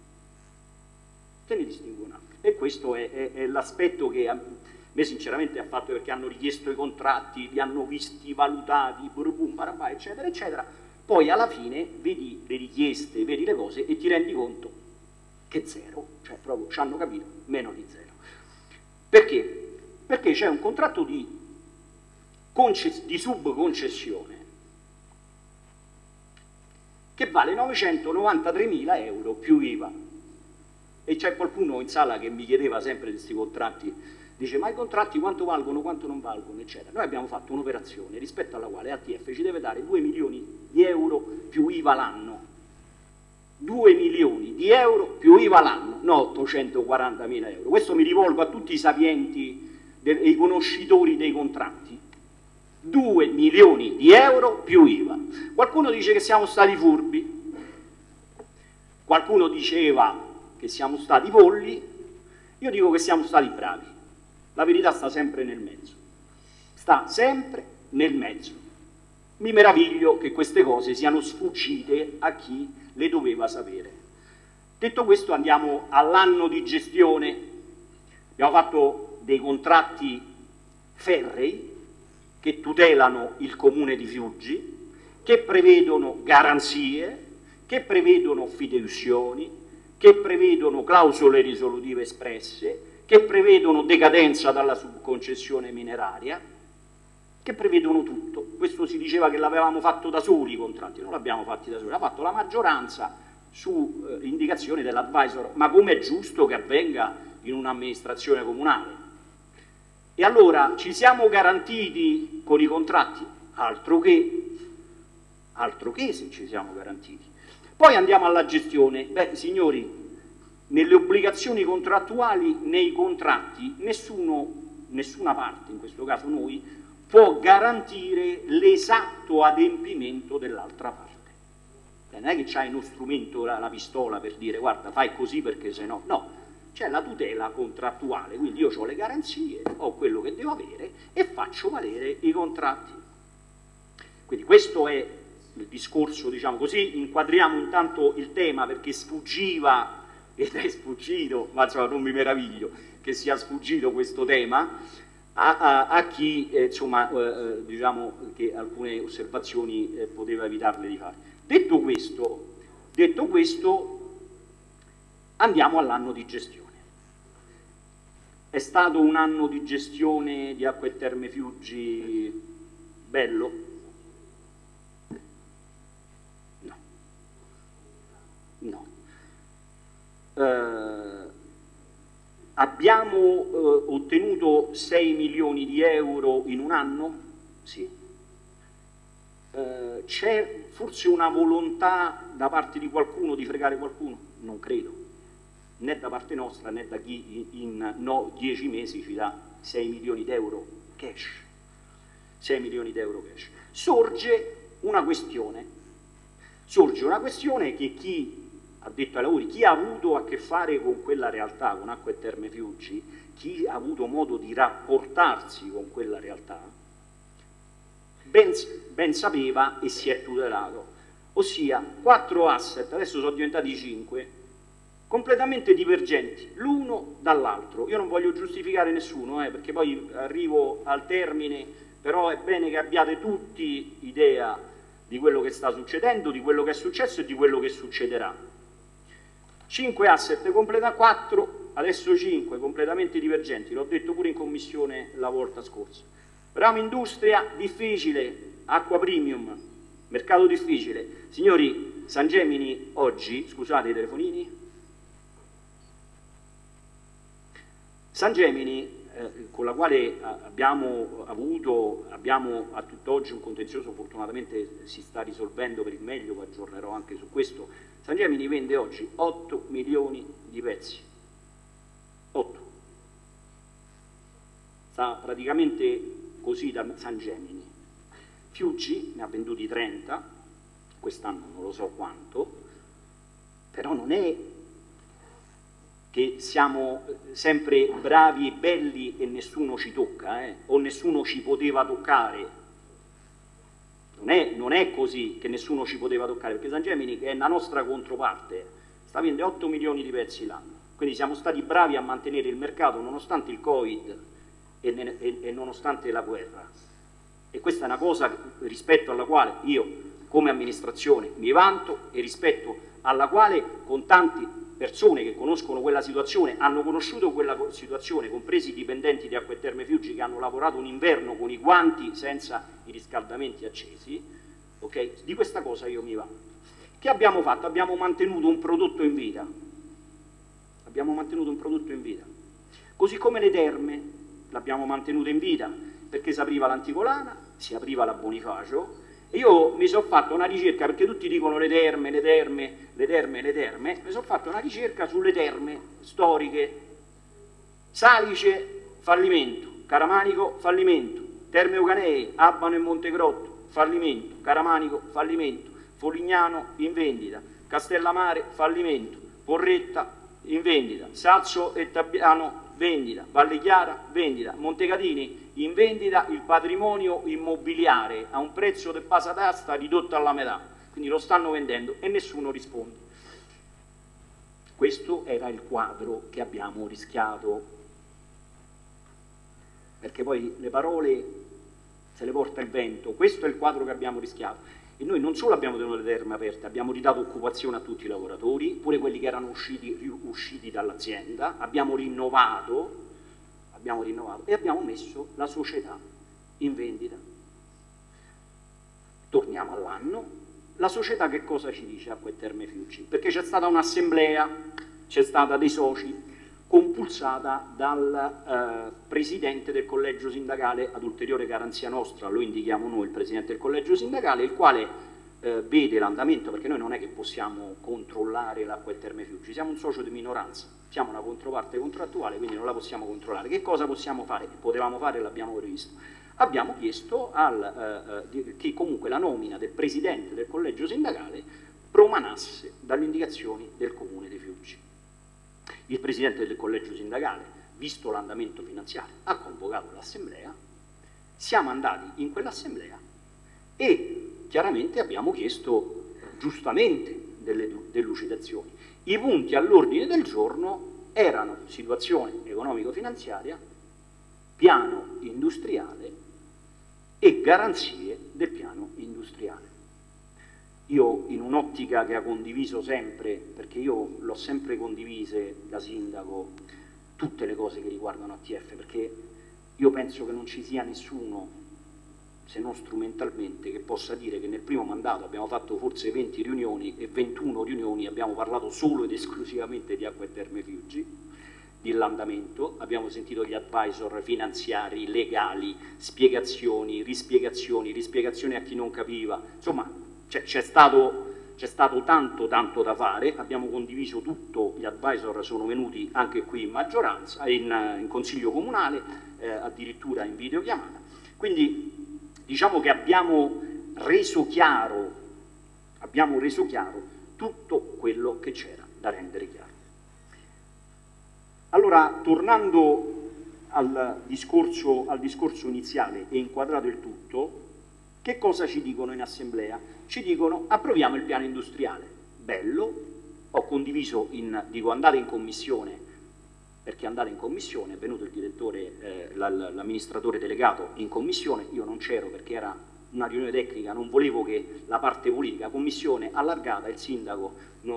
E questo è l'aspetto che a me sinceramente ha fatto, perché hanno richiesto i contratti, li hanno visti, valutati, eccetera, eccetera. Poi alla fine vedi le richieste, vedi le cose e ti rendi conto che zero, cioè proprio ci hanno capito meno di zero. Perché? Perché c'è un contratto di subconcessione che vale 993.000 euro più IVA. E c'è qualcuno in sala che mi chiedeva sempre di questi contratti, dice ma i contratti quanto valgono, quanto non valgono, eccetera. Noi abbiamo fatto un'operazione rispetto alla quale ATF ci deve dare 2 milioni di euro più IVA l'anno. 2 milioni di euro più IVA l'anno, no 840.000 euro. Questo mi rivolgo a tutti i sapienti e i conoscitori dei contratti. 2 milioni di euro più IVA. Qualcuno dice che siamo stati furbi, qualcuno diceva che siamo stati polli, io dico che siamo stati bravi. La verità sta sempre nel mezzo. Sta sempre nel mezzo. Mi meraviglio che queste cose siano sfuggite a chi le doveva sapere. Detto questo, andiamo all'anno di gestione. Abbiamo fatto dei contratti ferrei che tutelano il comune di Fiuggi, che prevedono garanzie, che prevedono fideiussioni, che prevedono clausole risolutive espresse, che prevedono decadenza dalla subconcessione mineraria, che prevedono tutto. Questo si diceva che l'avevamo fatto da soli i contratti, non l'abbiamo fatti da soli, l'ha fatto la maggioranza su indicazione dell'advisor, ma come è giusto che avvenga in un'amministrazione comunale? E allora ci siamo garantiti con i contratti? Altro che se ci siamo garantiti. Poi andiamo alla gestione. Beh, signori, nelle obbligazioni contrattuali, nei contratti, nessuna parte, in questo caso noi, può garantire l'esatto adempimento dell'altra parte. Non è che c'hai uno strumento, la pistola, per dire guarda fai così perché se no, no, c'è la tutela contrattuale, quindi io ho le garanzie, ho quello che devo avere e faccio valere i contratti. Quindi questo è il discorso, diciamo così, inquadriamo intanto il tema perché sfuggiva, ed è sfuggito, ma insomma non mi meraviglio che sia sfuggito questo tema, a chi insomma diciamo che alcune osservazioni poteva evitarle di fare. Detto questo, andiamo all'anno di gestione. È stato un anno di gestione di Acque e Terme Fiuggi bello? No. Abbiamo ottenuto 6 milioni di euro in un anno? Sì. C'è forse una volontà da parte di qualcuno di fregare qualcuno? Non credo, né da parte nostra né da chi in 10 mesi ci dà 6 milioni di euro cash. 6 milioni di euro cash. Sorge una questione che chi ha detto ai lavori, chi ha avuto a che fare con quella realtà, con Acque e Terme Fiuggi, chi ha avuto modo di rapportarsi con quella realtà, ben sapeva e si è tutelato, ossia 4 asset, adesso sono diventati 5, completamente divergenti l'uno dall'altro. Io non voglio giustificare nessuno, perché poi arrivo al termine, però è bene che abbiate tutti idea di quello che sta succedendo, di quello che è successo e di quello che succederà. 5 asset completamente, 4, adesso 5 completamente divergenti, l'ho detto pure in commissione la volta scorsa. Ramo industria difficile, acqua premium, mercato difficile. Signori, San Gemini oggi, scusate i telefonini, San Gemini, con la quale abbiamo a tutt'oggi un contenzioso, fortunatamente si sta risolvendo per il meglio, vi aggiornerò anche su questo. San Gemini vende oggi 8 milioni di pezzi, 8. Sta praticamente così da San Gemini. Fiuggi ne ha venduti 30, quest'anno non lo so quanto, però non è che siamo sempre bravi e belli e nessuno ci tocca, o nessuno ci poteva toccare. Non è così che nessuno ci poteva toccare, perché San Gemini, che è la nostra controparte, sta vendendo 8 milioni di pezzi l'anno, quindi siamo stati bravi a mantenere il mercato nonostante il Covid e nonostante la guerra. E questa è una cosa rispetto alla quale io come amministrazione mi vanto e rispetto alla quale con tante persone che conoscono quella situazione, hanno conosciuto quella situazione, compresi i dipendenti di Acque Terme Fiuggi che hanno lavorato un inverno con i guanti senza i riscaldamenti accesi, okay? Di questa cosa io mi vanto. Che abbiamo fatto? Abbiamo mantenuto un prodotto in vita. Abbiamo mantenuto un prodotto in vita. Così come le terme l'abbiamo mantenuto in vita, perché si apriva l'Anticolana, si apriva la Bonifacio. Io mi sono fatto una ricerca, perché tutti dicono le terme, mi sono fatto una ricerca sulle terme storiche. Salice, fallimento; Caramanico, fallimento; Terme Euganei, Abano e Montegrotto, fallimento; Caramanico, fallimento; Folignano, in vendita; Castellamare, fallimento; Porretta, in vendita; Salso e Tabiano, vendita; Valle Chiara, vendita; Montecatini, in vendita il patrimonio immobiliare a un prezzo del pasatasta ridotto alla metà, quindi lo stanno vendendo e nessuno risponde. Questo era il quadro che abbiamo rischiato, perché poi le parole se le porta il vento. Questo è il quadro che abbiamo rischiato, e noi non solo abbiamo tenuto le terme aperte, abbiamo ridato occupazione a tutti i lavoratori, pure quelli che erano usciti dall'azienda, abbiamo rinnovato e abbiamo messo la società in vendita. Torniamo all'anno. La società che cosa ci dice Acque Terme Fiuggi? Perché c'è stata un'assemblea, c'è stata dei soci, compulsata dal presidente del collegio sindacale, ad ulteriore garanzia nostra, lo indichiamo noi il presidente del collegio sindacale, il quale vede l'andamento, perché noi non è che possiamo controllare l'Acque Terme Fiuggi, siamo un socio di minoranza, siamo una controparte contrattuale, quindi non la possiamo controllare. Che cosa possiamo fare? Potevamo fare, l'abbiamo previsto. Abbiamo chiesto che comunque la nomina del presidente del collegio sindacale promanasse dalle indicazioni del Comune di Fiuggi. Il presidente del collegio sindacale, visto l'andamento finanziario, ha convocato l'assemblea, siamo andati in quell'assemblea e chiaramente abbiamo chiesto giustamente delle delucidazioni. I punti all'ordine del giorno erano situazione economico-finanziaria, piano industriale e garanzie del piano industriale. Io, in un'ottica che ha condiviso sempre, perché io l'ho sempre condivise da sindaco, tutte le cose che riguardano ATF, perché io penso che non ci sia nessuno, se non strumentalmente, che possa dire che nel primo mandato abbiamo fatto forse 20 riunioni e 21 riunioni abbiamo parlato solo ed esclusivamente di Acque Terme Fiuggi, dell'andamento, abbiamo sentito gli advisor finanziari, legali, spiegazioni, rispiegazioni a chi non capiva, insomma c'è stato tanto da fare, abbiamo condiviso tutto, gli advisor sono venuti anche qui in maggioranza, in consiglio comunale, addirittura in videochiamata, quindi diciamo che abbiamo reso chiaro tutto quello che c'era da rendere chiaro. Allora, tornando al discorso iniziale e inquadrato il tutto, che cosa ci dicono in assemblea? Ci dicono: approviamo il piano industriale. Bello, ho condiviso, dico andate in commissione, perché andate in commissione, è venuto il direttore, l'amministratore delegato in commissione, io non c'ero perché era una riunione tecnica, non volevo che la parte politica, commissione allargata, il sindaco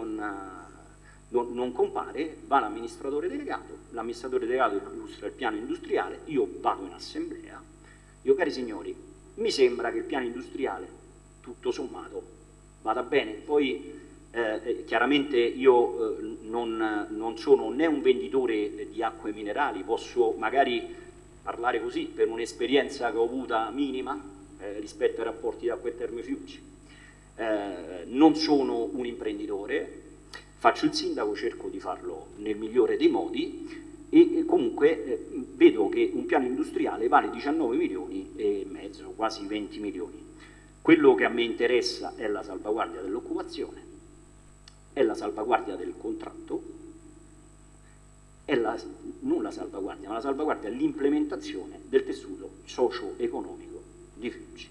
non compare, va l'amministratore delegato illustra il piano industriale, io vado in assemblea, io, cari signori, mi sembra che il piano industriale, tutto sommato, vada bene. Poi chiaramente io non sono né un venditore di acque minerali, posso magari parlare così per un'esperienza che ho avuta minima rispetto ai rapporti di Acque Terme Fiuggi, non sono un imprenditore, faccio il sindaco, cerco di farlo nel migliore dei modi e comunque vedo che un piano industriale vale 19 milioni e mezzo, quasi 20 milioni. Quello che a me interessa è la salvaguardia dell'occupazione, è la salvaguardia del contratto è non la salvaguardia, ma la salvaguardia è l'implementazione del tessuto socio-economico di Fiuggi.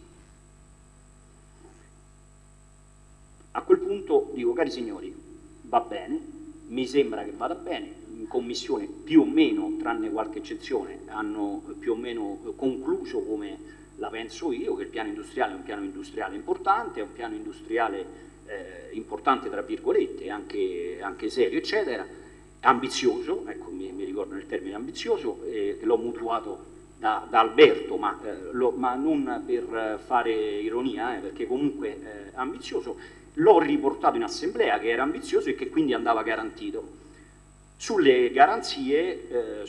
A quel punto dico, cari signori, va bene, mi sembra che vada bene, in commissione più o meno, tranne qualche eccezione, hanno più o meno concluso come la penso io, che il piano industriale è un piano industriale importante, è un piano industriale importante tra virgolette, anche serio, eccetera, ambizioso, ecco, mi ricordo il termine ambizioso, che l'ho mutuato da Alberto, ma non per fare ironia, perché comunque ambizioso, l'ho riportato in assemblea che era ambizioso e che quindi andava garantito. Sulle garanzie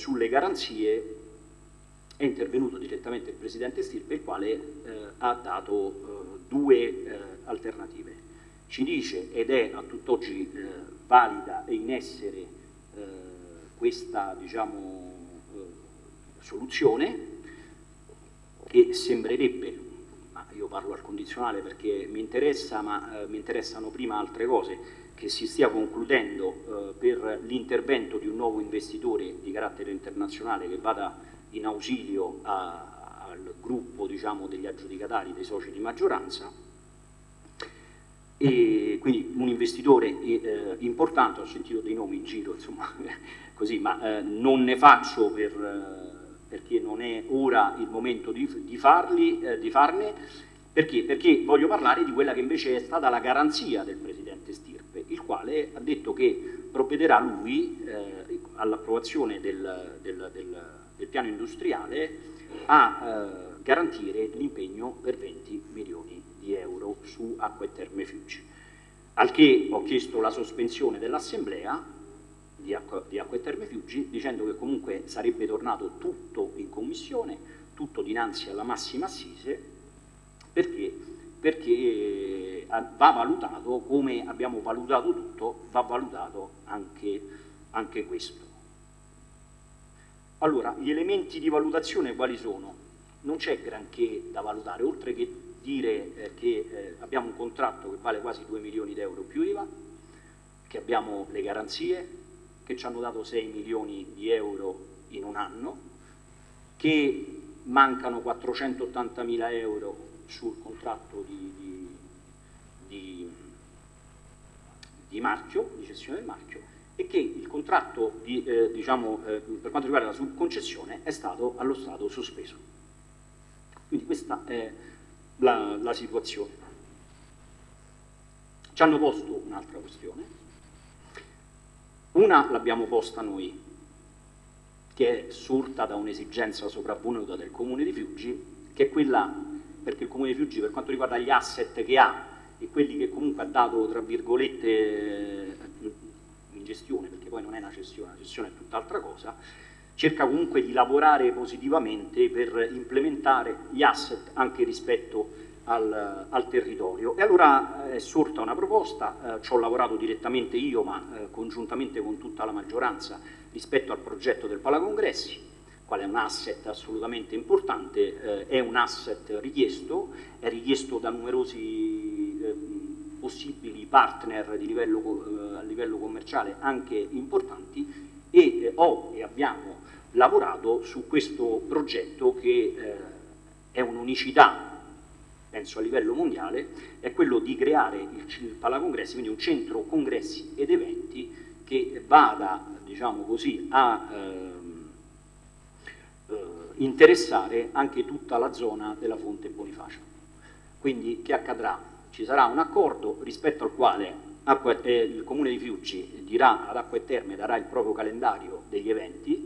è intervenuto direttamente il Presidente Stirpe, il quale ha dato due alternative. Ci dice, ed è a tutt'oggi valida e in essere questa, diciamo, soluzione, che sembrerebbe, ma io parlo al condizionale perché mi interessa, ma mi interessano prima altre cose, che si stia concludendo per l'intervento di un nuovo investitore di carattere internazionale che vada in ausilio al gruppo, diciamo, degli aggiudicatari, dei soci di maggioranza, e quindi un investitore importante. Ho sentito dei nomi in giro, insomma, così, ma non ne faccio perché non è ora il momento di farne, perché voglio parlare di quella che invece è stata la garanzia del Presidente Stirpe, il quale ha detto che provvederà lui all'approvazione del piano industriale a garantire l'impegno per 20 milioni di euro su Acque e Terme Fiuggi. Al che ho chiesto la sospensione dell'assemblea di Acque e Terme Fiuggi, dicendo che comunque sarebbe tornato tutto in commissione, tutto dinanzi alla massima assise, perché va valutato, come abbiamo valutato tutto, va valutato anche questo. Allora, gli elementi di valutazione quali sono? Non c'è granché da valutare, oltre che dire che abbiamo un contratto che vale quasi 2 milioni di euro più IVA, che abbiamo le garanzie, che ci hanno dato 6 milioni di euro in un anno, che mancano 480.000 euro sul contratto di marchio, di cessione del marchio, e che il contratto per quanto riguarda la subconcessione è stato allo Stato sospeso. Quindi questa è la situazione. Ci hanno posto un'altra questione, una l'abbiamo posta noi, che è sorta da un'esigenza sopravvenuta del Comune di Fiuggi, che è quella, perché il Comune di Fiuggi, per quanto riguarda gli asset che ha e quelli che comunque ha dato, tra virgolette, in gestione, perché poi non è una cessione è tutt'altra cosa, cerca comunque di lavorare positivamente per implementare gli asset anche rispetto al territorio. E allora è sorta una proposta, ci ho lavorato direttamente io, ma congiuntamente con tutta la maggioranza, rispetto al progetto del Palacongressi, quale è un asset assolutamente importante, è un asset richiesto, è richiesto da numerosi possibili partner a livello commerciale anche importanti, e abbiamo lavorato su questo progetto che è un'unicità, penso a livello mondiale, è quello di creare il Palacongressi, quindi un centro congressi ed eventi che vada, diciamo così, a interessare anche tutta la zona della Fonte Bonifacio. Quindi che accadrà? Ci sarà un accordo rispetto al quale il Comune di Fiuggi dirà ad Acque e Terme, darà il proprio calendario degli eventi,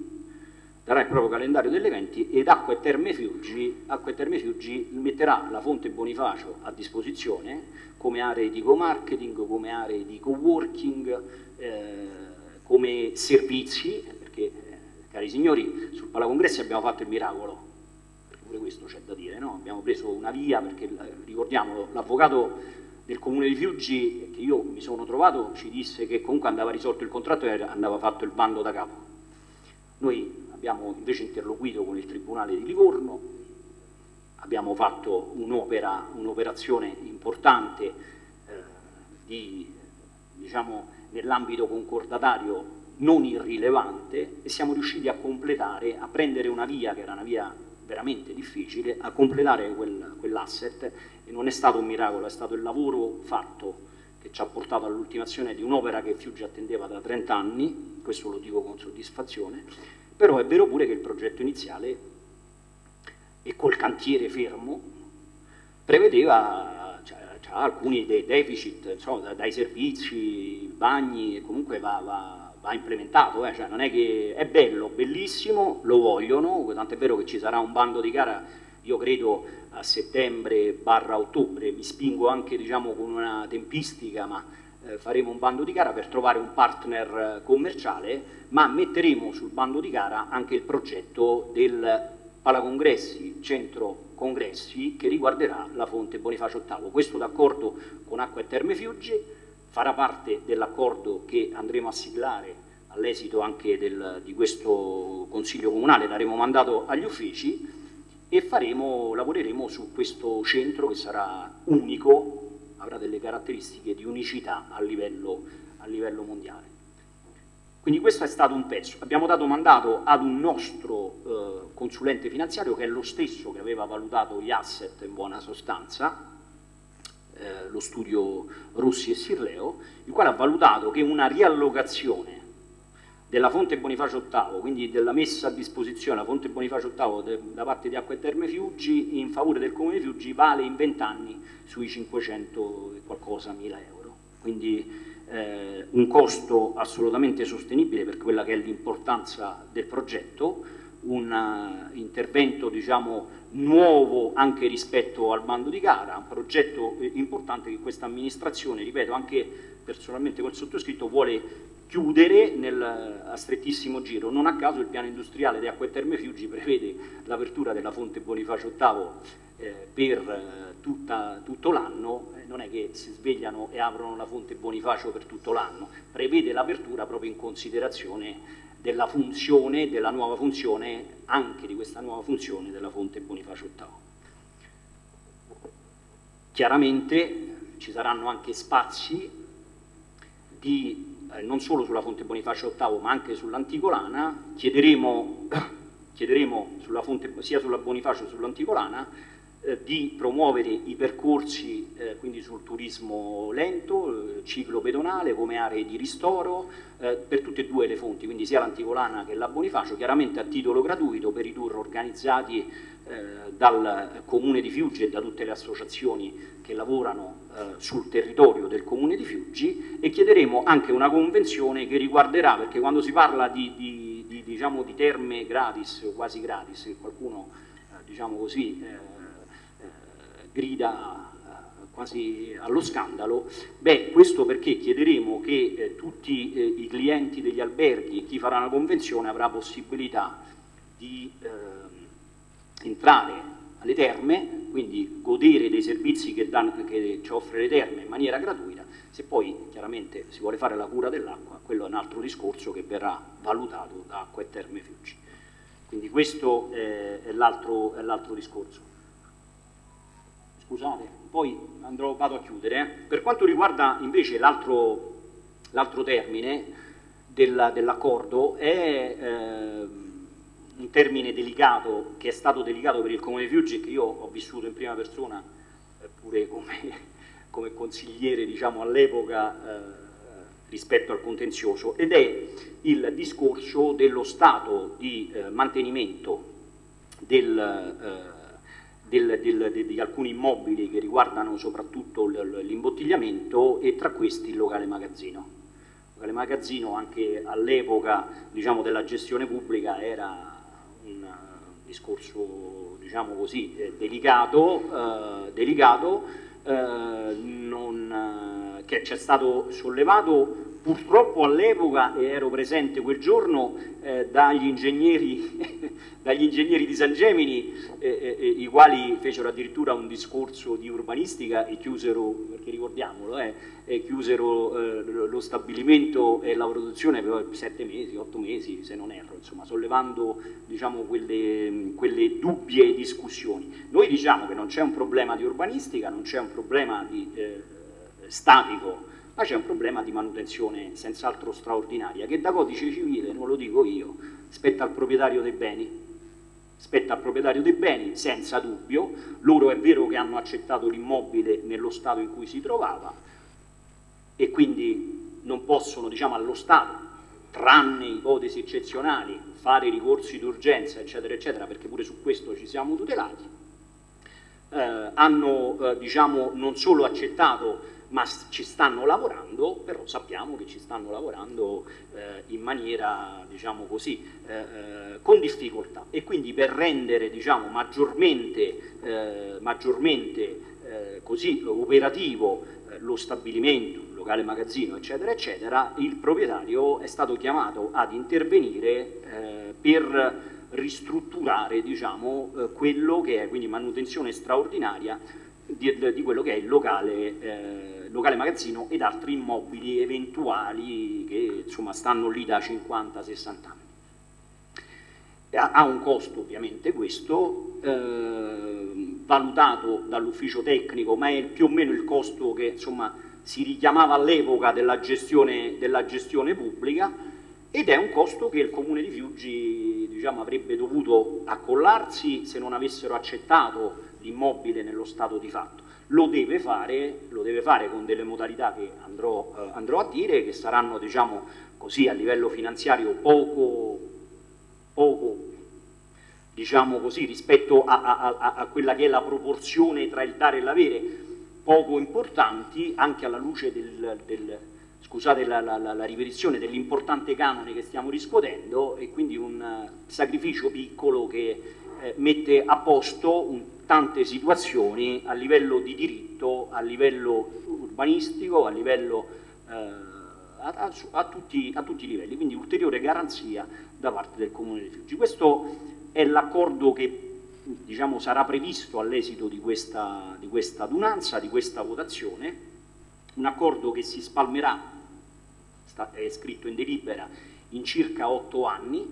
ed Acque e Terme Fiuggi metterà la Fonte Bonifacio a disposizione come aree di co-marketing, come aree di co-working, come servizi, perché cari signori, sul Palacongressi abbiamo fatto il miracolo, perché pure questo c'è da dire, no? Abbiamo preso una via, perché ricordiamo, l'avvocato del Comune di Fiuggi che io mi sono trovato ci disse che comunque andava risolto il contratto e andava fatto il bando da capo. Noi abbiamo invece interloquito con il Tribunale di Livorno, abbiamo fatto un'operazione importante diciamo, nell'ambito concordatario non irrilevante, e siamo riusciti a completare, a prendere una via che era una via veramente difficile, a completare quell'asset, e non è stato un miracolo, è stato il lavoro fatto che ci ha portato all'ultimazione di un'opera che Fiuggi attendeva da 30 anni, questo lo dico con soddisfazione, però è vero pure che il progetto iniziale, e col cantiere fermo, prevedeva alcuni dei deficit, insomma, dai servizi, bagni, e comunque va implementato, cioè non è che è bello, bellissimo, lo vogliono, tant'è vero che ci sarà un bando di gara, io credo a settembre/ottobre, mi spingo anche, diciamo, con una tempistica, ma faremo un bando di gara per trovare un partner commerciale, ma metteremo sul bando di gara anche il progetto del Palacongressi, centro congressi, che riguarderà la fonte Bonifacio VIII. Questo d'accordo con Acqua e Terme Fiuggi farà parte dell'accordo che andremo a siglare all'esito anche di questo Consiglio Comunale, daremo mandato agli uffici e lavoreremo su questo centro che sarà unico, avrà delle caratteristiche di unicità a livello mondiale. Quindi questo è stato un pezzo. Abbiamo dato mandato ad un nostro consulente finanziario, che è lo stesso che aveva valutato gli asset in buona sostanza, lo studio Rossi e Sirleo, il quale ha valutato che una riallocazione della fonte Bonifacio VIII, quindi della messa a disposizione della fonte Bonifacio VIII da parte di Acqua e Terme Fiuggi in favore del Comune di Fiuggi, vale in 20 anni sui 500 e qualcosa mila euro. Quindi un costo assolutamente sostenibile per quella che è l'importanza del progetto, un intervento, diciamo, nuovo anche rispetto al bando di gara, un progetto importante che questa amministrazione, ripeto, anche personalmente col sottoscritto, vuole chiudere a strettissimo giro. Non a caso il piano industriale di Acqua e Terme Fiuggi prevede l'apertura della fonte Bonifacio VIII per tutto l'anno, non è che si svegliano e aprono la fonte Bonifacio per tutto l'anno, prevede l'apertura proprio in considerazione della funzione, della nuova funzione, anche di questa nuova funzione della fonte Bonifacio VIII. Chiaramente ci saranno anche spazi non solo sulla fonte Bonifacio VIII ma anche sull'Anticolana, chiederemo sia sulla Bonifacio che sull'Anticolana di promuovere i percorsi quindi sul turismo lento, ciclo pedonale come aree di ristoro per tutte e due le fonti, quindi sia l'Anticolana che la Bonifacio, chiaramente a titolo gratuito per i tour organizzati dal Comune di Fiuggi e da tutte le associazioni che lavorano sul territorio del Comune di Fiuggi, e chiederemo anche una convenzione che riguarderà, perché quando si parla diciamo, di terme gratis o quasi gratis, che qualcuno diciamo così grida quasi allo scandalo, questo perché chiederemo che tutti i clienti degli alberghi, chi farà una convenzione, avrà possibilità di entrare alle terme, quindi godere dei servizi che ci offre le terme in maniera gratuita. Se poi chiaramente si vuole fare la cura dell'acqua, quello è un altro discorso che verrà valutato da Acqua e Terme Fiuggi. Quindi questo è l'altro discorso. Scusate, poi vado a chiudere. Per quanto riguarda invece l'altro termine dell'accordo, è un termine delicato, che è stato delicato per il Comune di Fiuggi, che io ho vissuto in prima persona pure come consigliere, diciamo, all'epoca rispetto al contenzioso, ed è il discorso dello stato di mantenimento di alcuni immobili che riguardano soprattutto l'imbottigliamento, e tra questi il locale magazzino. Il locale magazzino anche all'epoca, diciamo, della gestione pubblica era un discorso, diciamo così, delicato, che ci è stato sollevato purtroppo all'epoca, e ero presente quel giorno, dagli ingegneri di San Gemini, i quali fecero addirittura un discorso di urbanistica e chiusero, perché ricordiamolo, chiusero lo stabilimento e la produzione per 7 mesi, 8 mesi, se non erro, insomma, sollevando, diciamo, quelle dubbie discussioni. Noi diciamo che non c'è un problema di urbanistica, non c'è un problema statico ma c'è un problema di manutenzione senz'altro straordinaria, che da codice civile, non lo dico io, spetta al proprietario dei beni. Spetta al proprietario dei beni, senza dubbio. Loro è vero che hanno accettato l'immobile nello stato in cui si trovava e quindi non possono, diciamo, allo Stato, tranne ipotesi eccezionali, fare ricorsi d'urgenza, eccetera, eccetera, perché pure su questo ci siamo tutelati. Hanno, diciamo, non solo accettato, ma ci stanno lavorando, però sappiamo che ci stanno lavorando in maniera, diciamo così, con difficoltà, e quindi per rendere, diciamo, maggiormente così operativo lo stabilimento, il locale magazzino, eccetera, eccetera, il proprietario è stato chiamato ad intervenire per ristrutturare, diciamo, quello che è, quindi manutenzione straordinaria di quello che è il locale magazzino ed altri immobili eventuali che, insomma, stanno lì da 50-60 anni. Ha un costo ovviamente questo, valutato dall'ufficio tecnico, ma è più o meno il costo che, insomma, si richiamava all'epoca della gestione pubblica, ed è un costo che il Comune di Fiuggi, diciamo, avrebbe dovuto accollarsi se non avessero accettato l'immobile nello stato di fatto. Lo deve fare con delle modalità che andrò a dire, che saranno, diciamo così, a livello finanziario poco, diciamo così, rispetto a quella che è la proporzione tra il dare e l'avere, poco importanti, anche alla luce scusate la ripetizione, dell'importante canone che stiamo riscuotendo, e quindi un sacrificio piccolo che mette a posto tante situazioni a livello di diritto, a livello urbanistico, a livello a tutti i livelli, quindi ulteriore garanzia da parte del Comune di Fiuggi. Questo è l'accordo che, diciamo, sarà previsto all'esito di questa adunanza, di questa votazione, un accordo che si spalmerà, è scritto in delibera, in circa 8 anni,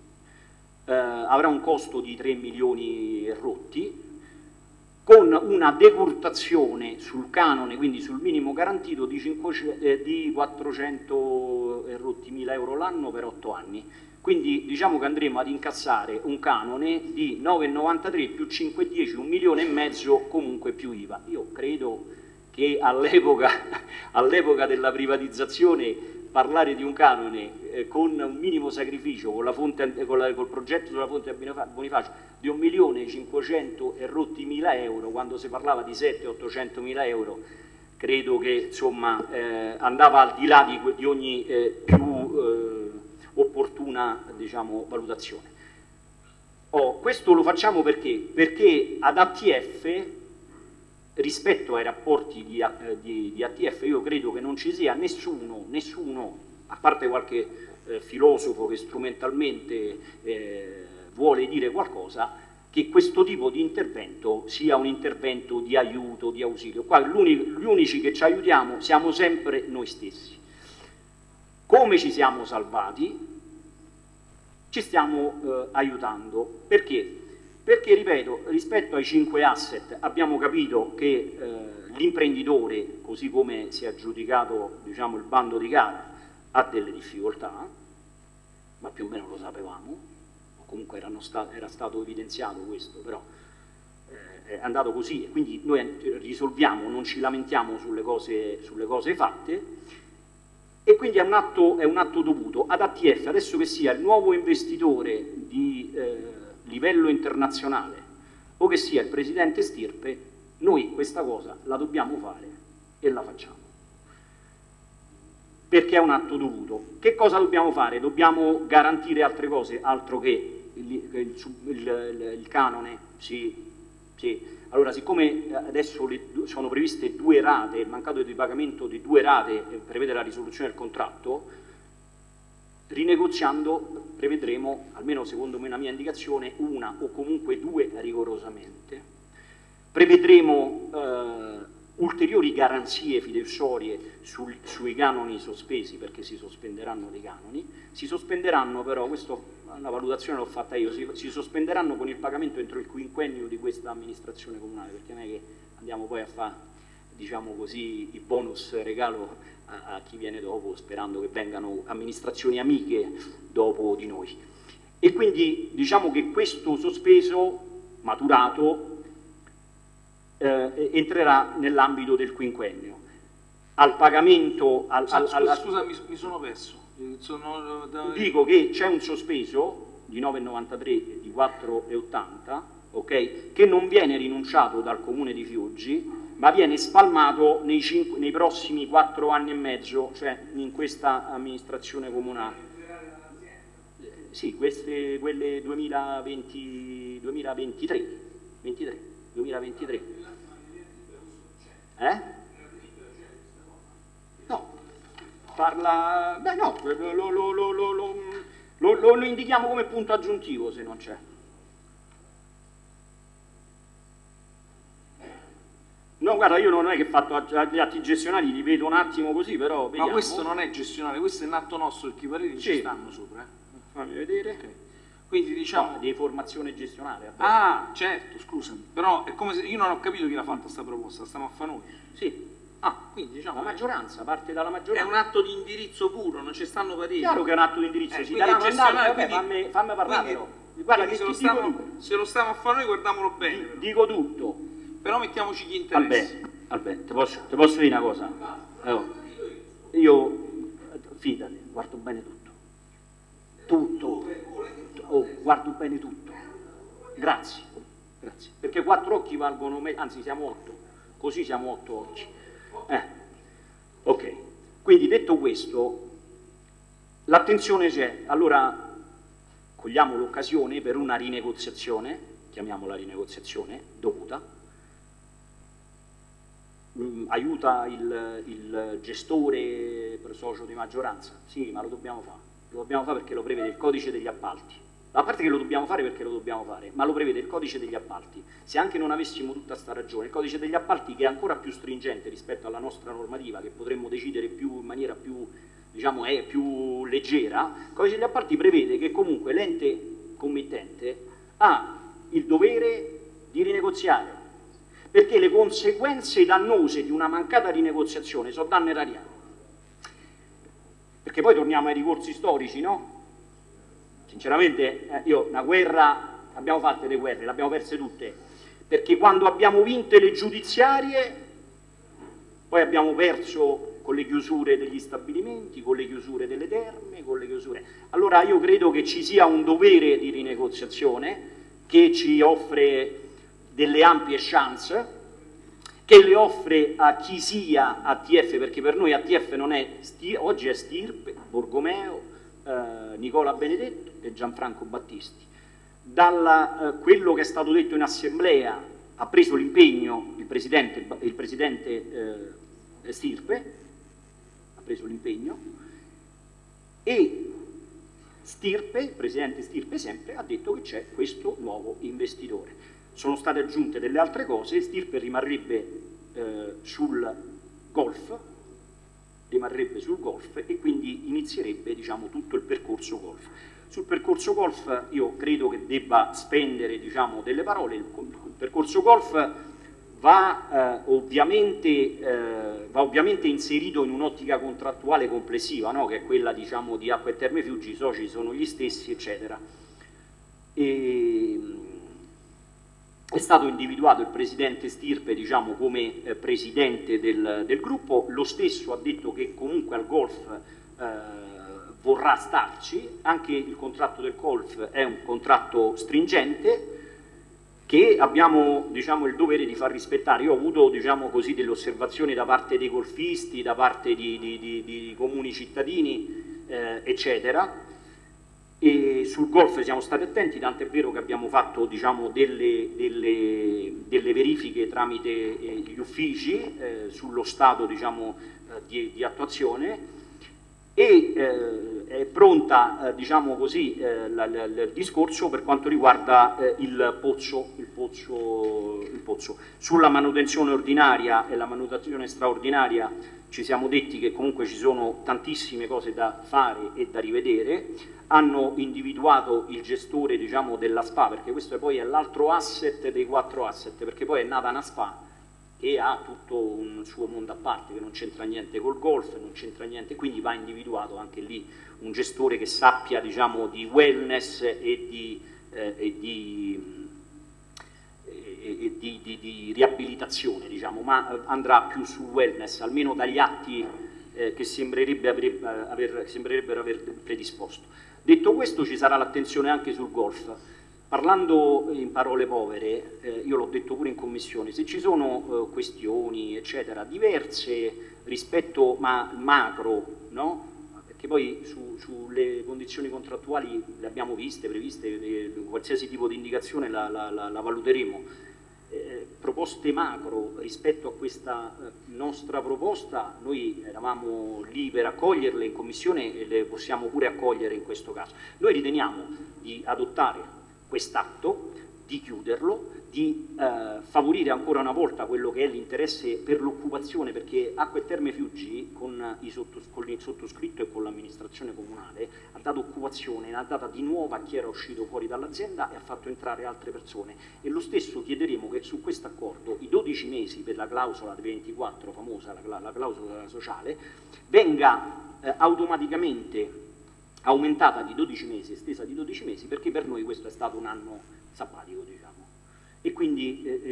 avrà un costo di 3 milioni e rotti, con una decurtazione sul canone, quindi sul minimo garantito, di 400 e rotti mila euro l'anno per 8 anni. Quindi diciamo che andremo ad incassare un canone di 9,93 più 5,10, 1,5 milioni, comunque più IVA. Io credo che all'epoca della privatizzazione parlare di un canone con un minimo sacrificio, col progetto sulla fonte a Bonifacio di 1.500.000 e rotti mila euro, quando si parlava di 700-800 mila euro, credo che, insomma, andava al di là di ogni più opportuna, diciamo, valutazione. Questo lo facciamo perché ad ATF, rispetto ai rapporti di ATF, io credo che non ci sia nessuno, a parte qualche filosofo che strumentalmente vuole dire qualcosa, che questo tipo di intervento sia un intervento di aiuto, di ausilio. Qua gli unici che ci aiutiamo siamo sempre noi stessi. Come ci siamo salvati? Ci stiamo aiutando. Perché? Perché, ripeto, rispetto ai 5 asset abbiamo capito che l'imprenditore, così come si è aggiudicato, diciamo, il bando di gara, ha delle difficoltà, ma più o meno lo sapevamo, comunque era stato evidenziato questo, però è andato così, e quindi noi risolviamo, non ci lamentiamo sulle cose fatte, e quindi è un atto dovuto ad ATF, adesso che sia il nuovo investitore di livello internazionale o che sia il presidente Stirpe, noi questa cosa la dobbiamo fare e la facciamo, perché è un atto dovuto. Che cosa dobbiamo fare? Dobbiamo garantire altre cose, altro che il canone. Sì. Allora, siccome adesso sono previste 2 rate, il mancato di pagamento di 2 rate prevede la risoluzione del contratto, rinegoziando prevedremo, almeno secondo me una mia indicazione, 1 o comunque 2 rigorosamente. Prevedremo ulteriori garanzie fideiussorie sui canoni sospesi, perché si sospenderanno dei canoni, si sospenderanno però, questo una valutazione l'ho fatta io, si sospenderanno con il pagamento entro il quinquennio di questa amministrazione comunale, perché non è che andiamo poi a fare diciamo così, i bonus regalo a chi viene dopo, sperando che vengano amministrazioni amiche dopo di noi. E quindi diciamo che questo sospeso maturato entrerà nell'ambito del quinquennio. Al pagamento... Scusa, mi sono perso. Dico che c'è un sospeso di 9,93 e di 4,80, ok, che non viene rinunciato dal Comune di Fiuggi, ma viene spalmato nei prossimi 4 anni e mezzo, cioè in questa amministrazione comunale. Sì, quelle 2023. No, parla... Beh no, lo indichiamo come punto aggiuntivo se non c'è. No, guarda, io non è che ho fatto gli atti gestionali, li vedo un attimo così, però vediamo. Ma questo non è gestionale, questo è un atto nostro, perché i pareri ci stanno sopra. Fammi vedere. Okay. Quindi diciamo... di formazione gestionale. Ah, certo, scusami, però è come se... Io non ho capito chi l'ha fatta sta proposta, stiamo a fare noi. Sì. Quindi diciamo... La maggioranza, parte dalla maggioranza. È un atto di indirizzo puro, non ci stanno pareri. Chiaro che è un atto di indirizzo, si darà mandato, fammi parlare però. Guarda, che se lo stiamo a fare noi, guardiamolo bene. Dico tutto. Però mettiamoci gli interessi. Vabbè, ti posso dire una cosa? Allora, io, fidati, guardo bene tutto. Guardo bene tutto. Grazie. Perché 4 occhi valgono, anzi siamo 8, così siamo 8 occhi. Ok, quindi detto questo, l'attenzione c'è. Allora, cogliamo l'occasione per una rinegoziazione, chiamiamola rinegoziazione dovuta. Aiuta il gestore per socio di maggioranza? Sì, ma lo dobbiamo fare. Lo dobbiamo fare perché lo prevede il codice degli appalti. A parte che lo dobbiamo fare perché lo dobbiamo fare, ma lo prevede il codice degli appalti. Se anche non avessimo tutta sta ragione, il codice degli appalti, che è ancora più stringente rispetto alla nostra normativa, che potremmo decidere in maniera più, diciamo, più leggera, il codice degli appalti prevede che comunque l'ente committente ha il dovere di rinegoziare, perché le conseguenze dannose di una mancata rinegoziazione sono danno erariale. Perché poi torniamo ai ricorsi storici, no? Sinceramente, una guerra, abbiamo fatto le guerre, le abbiamo perse tutte, perché quando abbiamo vinto le giudiziarie, poi abbiamo perso con le chiusure degli stabilimenti, con le chiusure delle terme, con le chiusure... Allora io credo che ci sia un dovere di rinegoziazione che ci offre delle ampie chance, che le offre a chi sia ATF, perché per noi ATF non è, oggi è Stirpe, Borgomeo, Nicola Benedetto e Gianfranco Battisti. Quello che è stato detto in assemblea ha preso l'impegno il presidente Stirpe, ha preso l'impegno, e Stirpe, il presidente Stirpe sempre, ha detto che c'è questo nuovo investitore. Sono state aggiunte delle altre cose, Stirpe rimarrebbe sul golf e quindi inizierebbe, diciamo, tutto il percorso golf. Sul percorso golf io credo che debba spendere, diciamo, delle parole. Il percorso golf va ovviamente inserito in un'ottica contrattuale complessiva, no? Che è quella, diciamo, di Acque e Terme Fiuggi, i soci sono gli stessi, eccetera. È stato individuato il presidente Stirpe, diciamo, come presidente del gruppo. Lo stesso ha detto che comunque al golf vorrà starci. Anche il contratto del golf è un contratto stringente che abbiamo, diciamo, il dovere di far rispettare. Io ho avuto, diciamo così, delle osservazioni da parte dei golfisti, da parte di comuni cittadini, eccetera. E sul golf siamo stati attenti, tanto è vero che abbiamo fatto, diciamo, delle verifiche tramite gli uffici sullo stato, diciamo, di attuazione, e è pronta, diciamo così, il discorso per quanto riguarda il pozzo. Sulla manutenzione ordinaria e la manutenzione straordinaria ci siamo detti che comunque ci sono tantissime cose da fare e da rivedere. Hanno individuato il gestore, diciamo, della SPA, perché questo poi è l'altro asset dei 4 asset, perché poi è nata una SPA che ha tutto un suo mondo a parte, che non c'entra niente col golf, non c'entra niente, quindi va individuato anche lì un gestore che sappia, diciamo, di wellness e di riabilitazione, diciamo, ma andrà più sul wellness, almeno dagli atti che sembrerebbero aver predisposto. Detto questo, ci sarà l'attenzione anche sul golf. Parlando in parole povere, io l'ho detto pure in commissione, se ci sono questioni, eccetera, diverse rispetto macro, no? Perché poi sulle condizioni contrattuali le abbiamo viste, previste, qualsiasi tipo di indicazione la valuteremo. Proposte macro rispetto a questa nostra proposta, noi eravamo lì per accoglierle in commissione e le possiamo pure accogliere in questo caso. Noi riteniamo di adottare quest'atto, di chiuderlo, di favorire ancora una volta quello che è l'interesse per l'occupazione, perché Acque e Terme Fiuggi con il sottoscritto e con l'amministrazione comunale ha dato occupazione, ha data di nuovo a chi era uscito fuori dall'azienda e ha fatto entrare altre persone, e lo stesso chiederemo che su questo accordo i 12 mesi per la clausola 24 famosa, la clausola sociale, venga automaticamente aumentata di 12 mesi, estesa di 12 mesi, perché per noi questo è stato un anno sabbatico, diciamo. E quindi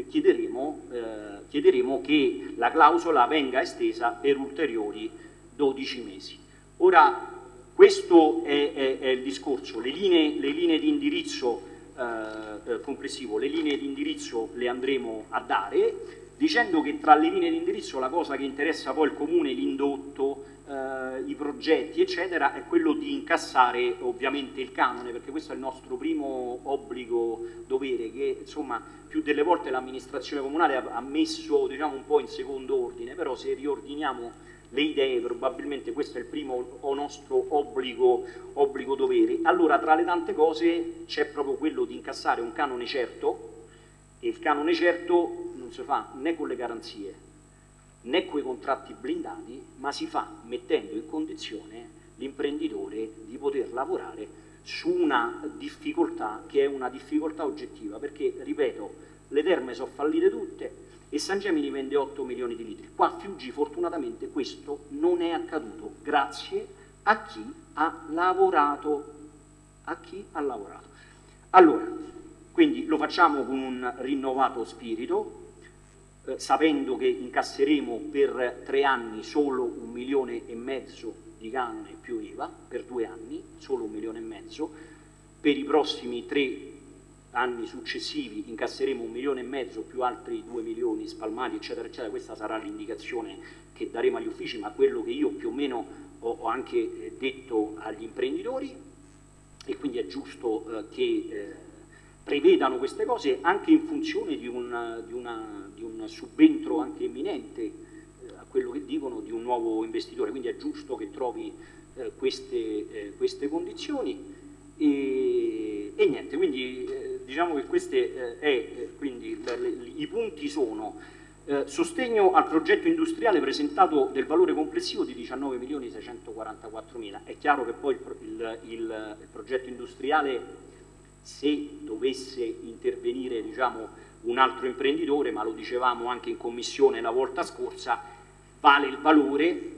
chiederemo che la clausola venga estesa per ulteriori 12 mesi. Ora, questo è il discorso, le linee di indirizzo complessivo, le linee di indirizzo le andremo a dare, dicendo che tra le linee di indirizzo la cosa che interessa poi il Comune, l'indotto, i progetti eccetera, è quello di incassare ovviamente il canone, perché questo è il nostro primo obbligo dovere, che insomma più delle volte l'amministrazione comunale ha messo, diciamo, un po' in secondo ordine, però se riordiniamo le idee probabilmente questo è il primo nostro obbligo dovere. Allora, tra le tante cose c'è proprio quello di incassare un canone certo, e il canone certo non si fa né con le garanzie né con i contratti blindati, ma si fa mettendo in condizione l'imprenditore di poter lavorare su una difficoltà che è una difficoltà oggettiva, perché, ripeto, le terme sono fallite tutte e San Gemini vende 8 milioni di litri. Qua a Fiuggi fortunatamente questo non è accaduto, grazie a chi ha lavorato. Allora, quindi lo facciamo con un rinnovato spirito, sapendo che incasseremo per 3 anni solo 1,5 milioni di canone più IVA, per 2 anni solo 1,5 milioni, per i prossimi 3 anni successivi incasseremo 1,5 milioni più altri 2 milioni spalmati, eccetera, eccetera. Questa sarà l'indicazione che daremo agli uffici, ma quello che io più o meno ho anche detto agli imprenditori, e quindi è giusto che prevedano queste cose anche in funzione di un subentro anche imminente a quello che dicono di un nuovo investitore, quindi è giusto che trovi queste condizioni e niente, quindi diciamo che queste quindi i punti sono sostegno al progetto industriale presentato del valore complessivo di 19.644.000. È chiaro che poi il progetto industriale, se dovesse intervenire, diciamo, un altro imprenditore, ma lo dicevamo anche in commissione la volta scorsa, vale il valore,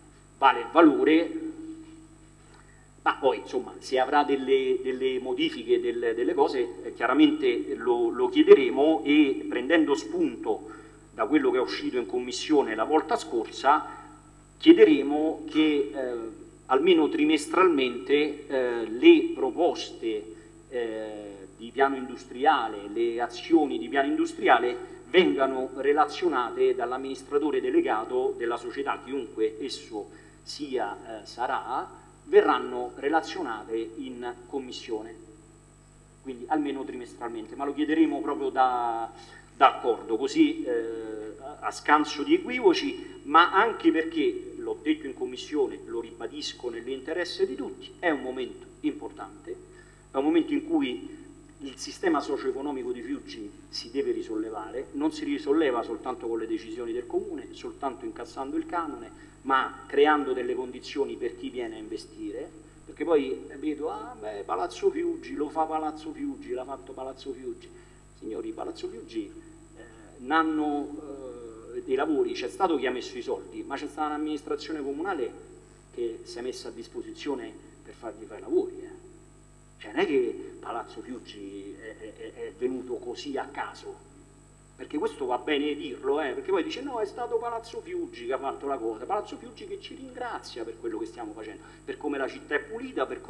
ma poi insomma se avrà delle modifiche, delle cose, chiaramente lo chiederemo, e prendendo spunto da quello che è uscito in commissione la volta scorsa, chiederemo che almeno trimestralmente le proposte di piano industriale, le azioni di piano industriale vengano relazionate dall'amministratore delegato della società, chiunque esso sarà, verranno relazionate in commissione, quindi almeno trimestralmente, ma lo chiederemo proprio d'accordo, così a scanso di equivoci, ma anche perché, l'ho detto in commissione, lo ribadisco nell'interesse di tutti, è un momento importante, è un momento in cui il sistema socio-economico di Fiuggi si deve risollevare, non si risolleva soltanto con le decisioni del Comune, soltanto incassando il canone, ma creando delle condizioni per chi viene a investire, perché poi vedo, Palazzo Fiuggi, lo fa Palazzo Fiuggi, l'ha fatto Palazzo Fiuggi. Signori, Palazzo Fiuggi dei lavori c'è stato chi ha messo i soldi, ma c'è stata un'amministrazione comunale che si è messa a disposizione per fargli fare i lavori. Cioè non è che Palazzo Fiuggi è venuto così a caso, perché questo va bene dirlo, perché poi dice no, è stato Palazzo Fiuggi che ha fatto la cosa, Palazzo Fiuggi che ci ringrazia per quello che stiamo facendo, per come la città è pulita, per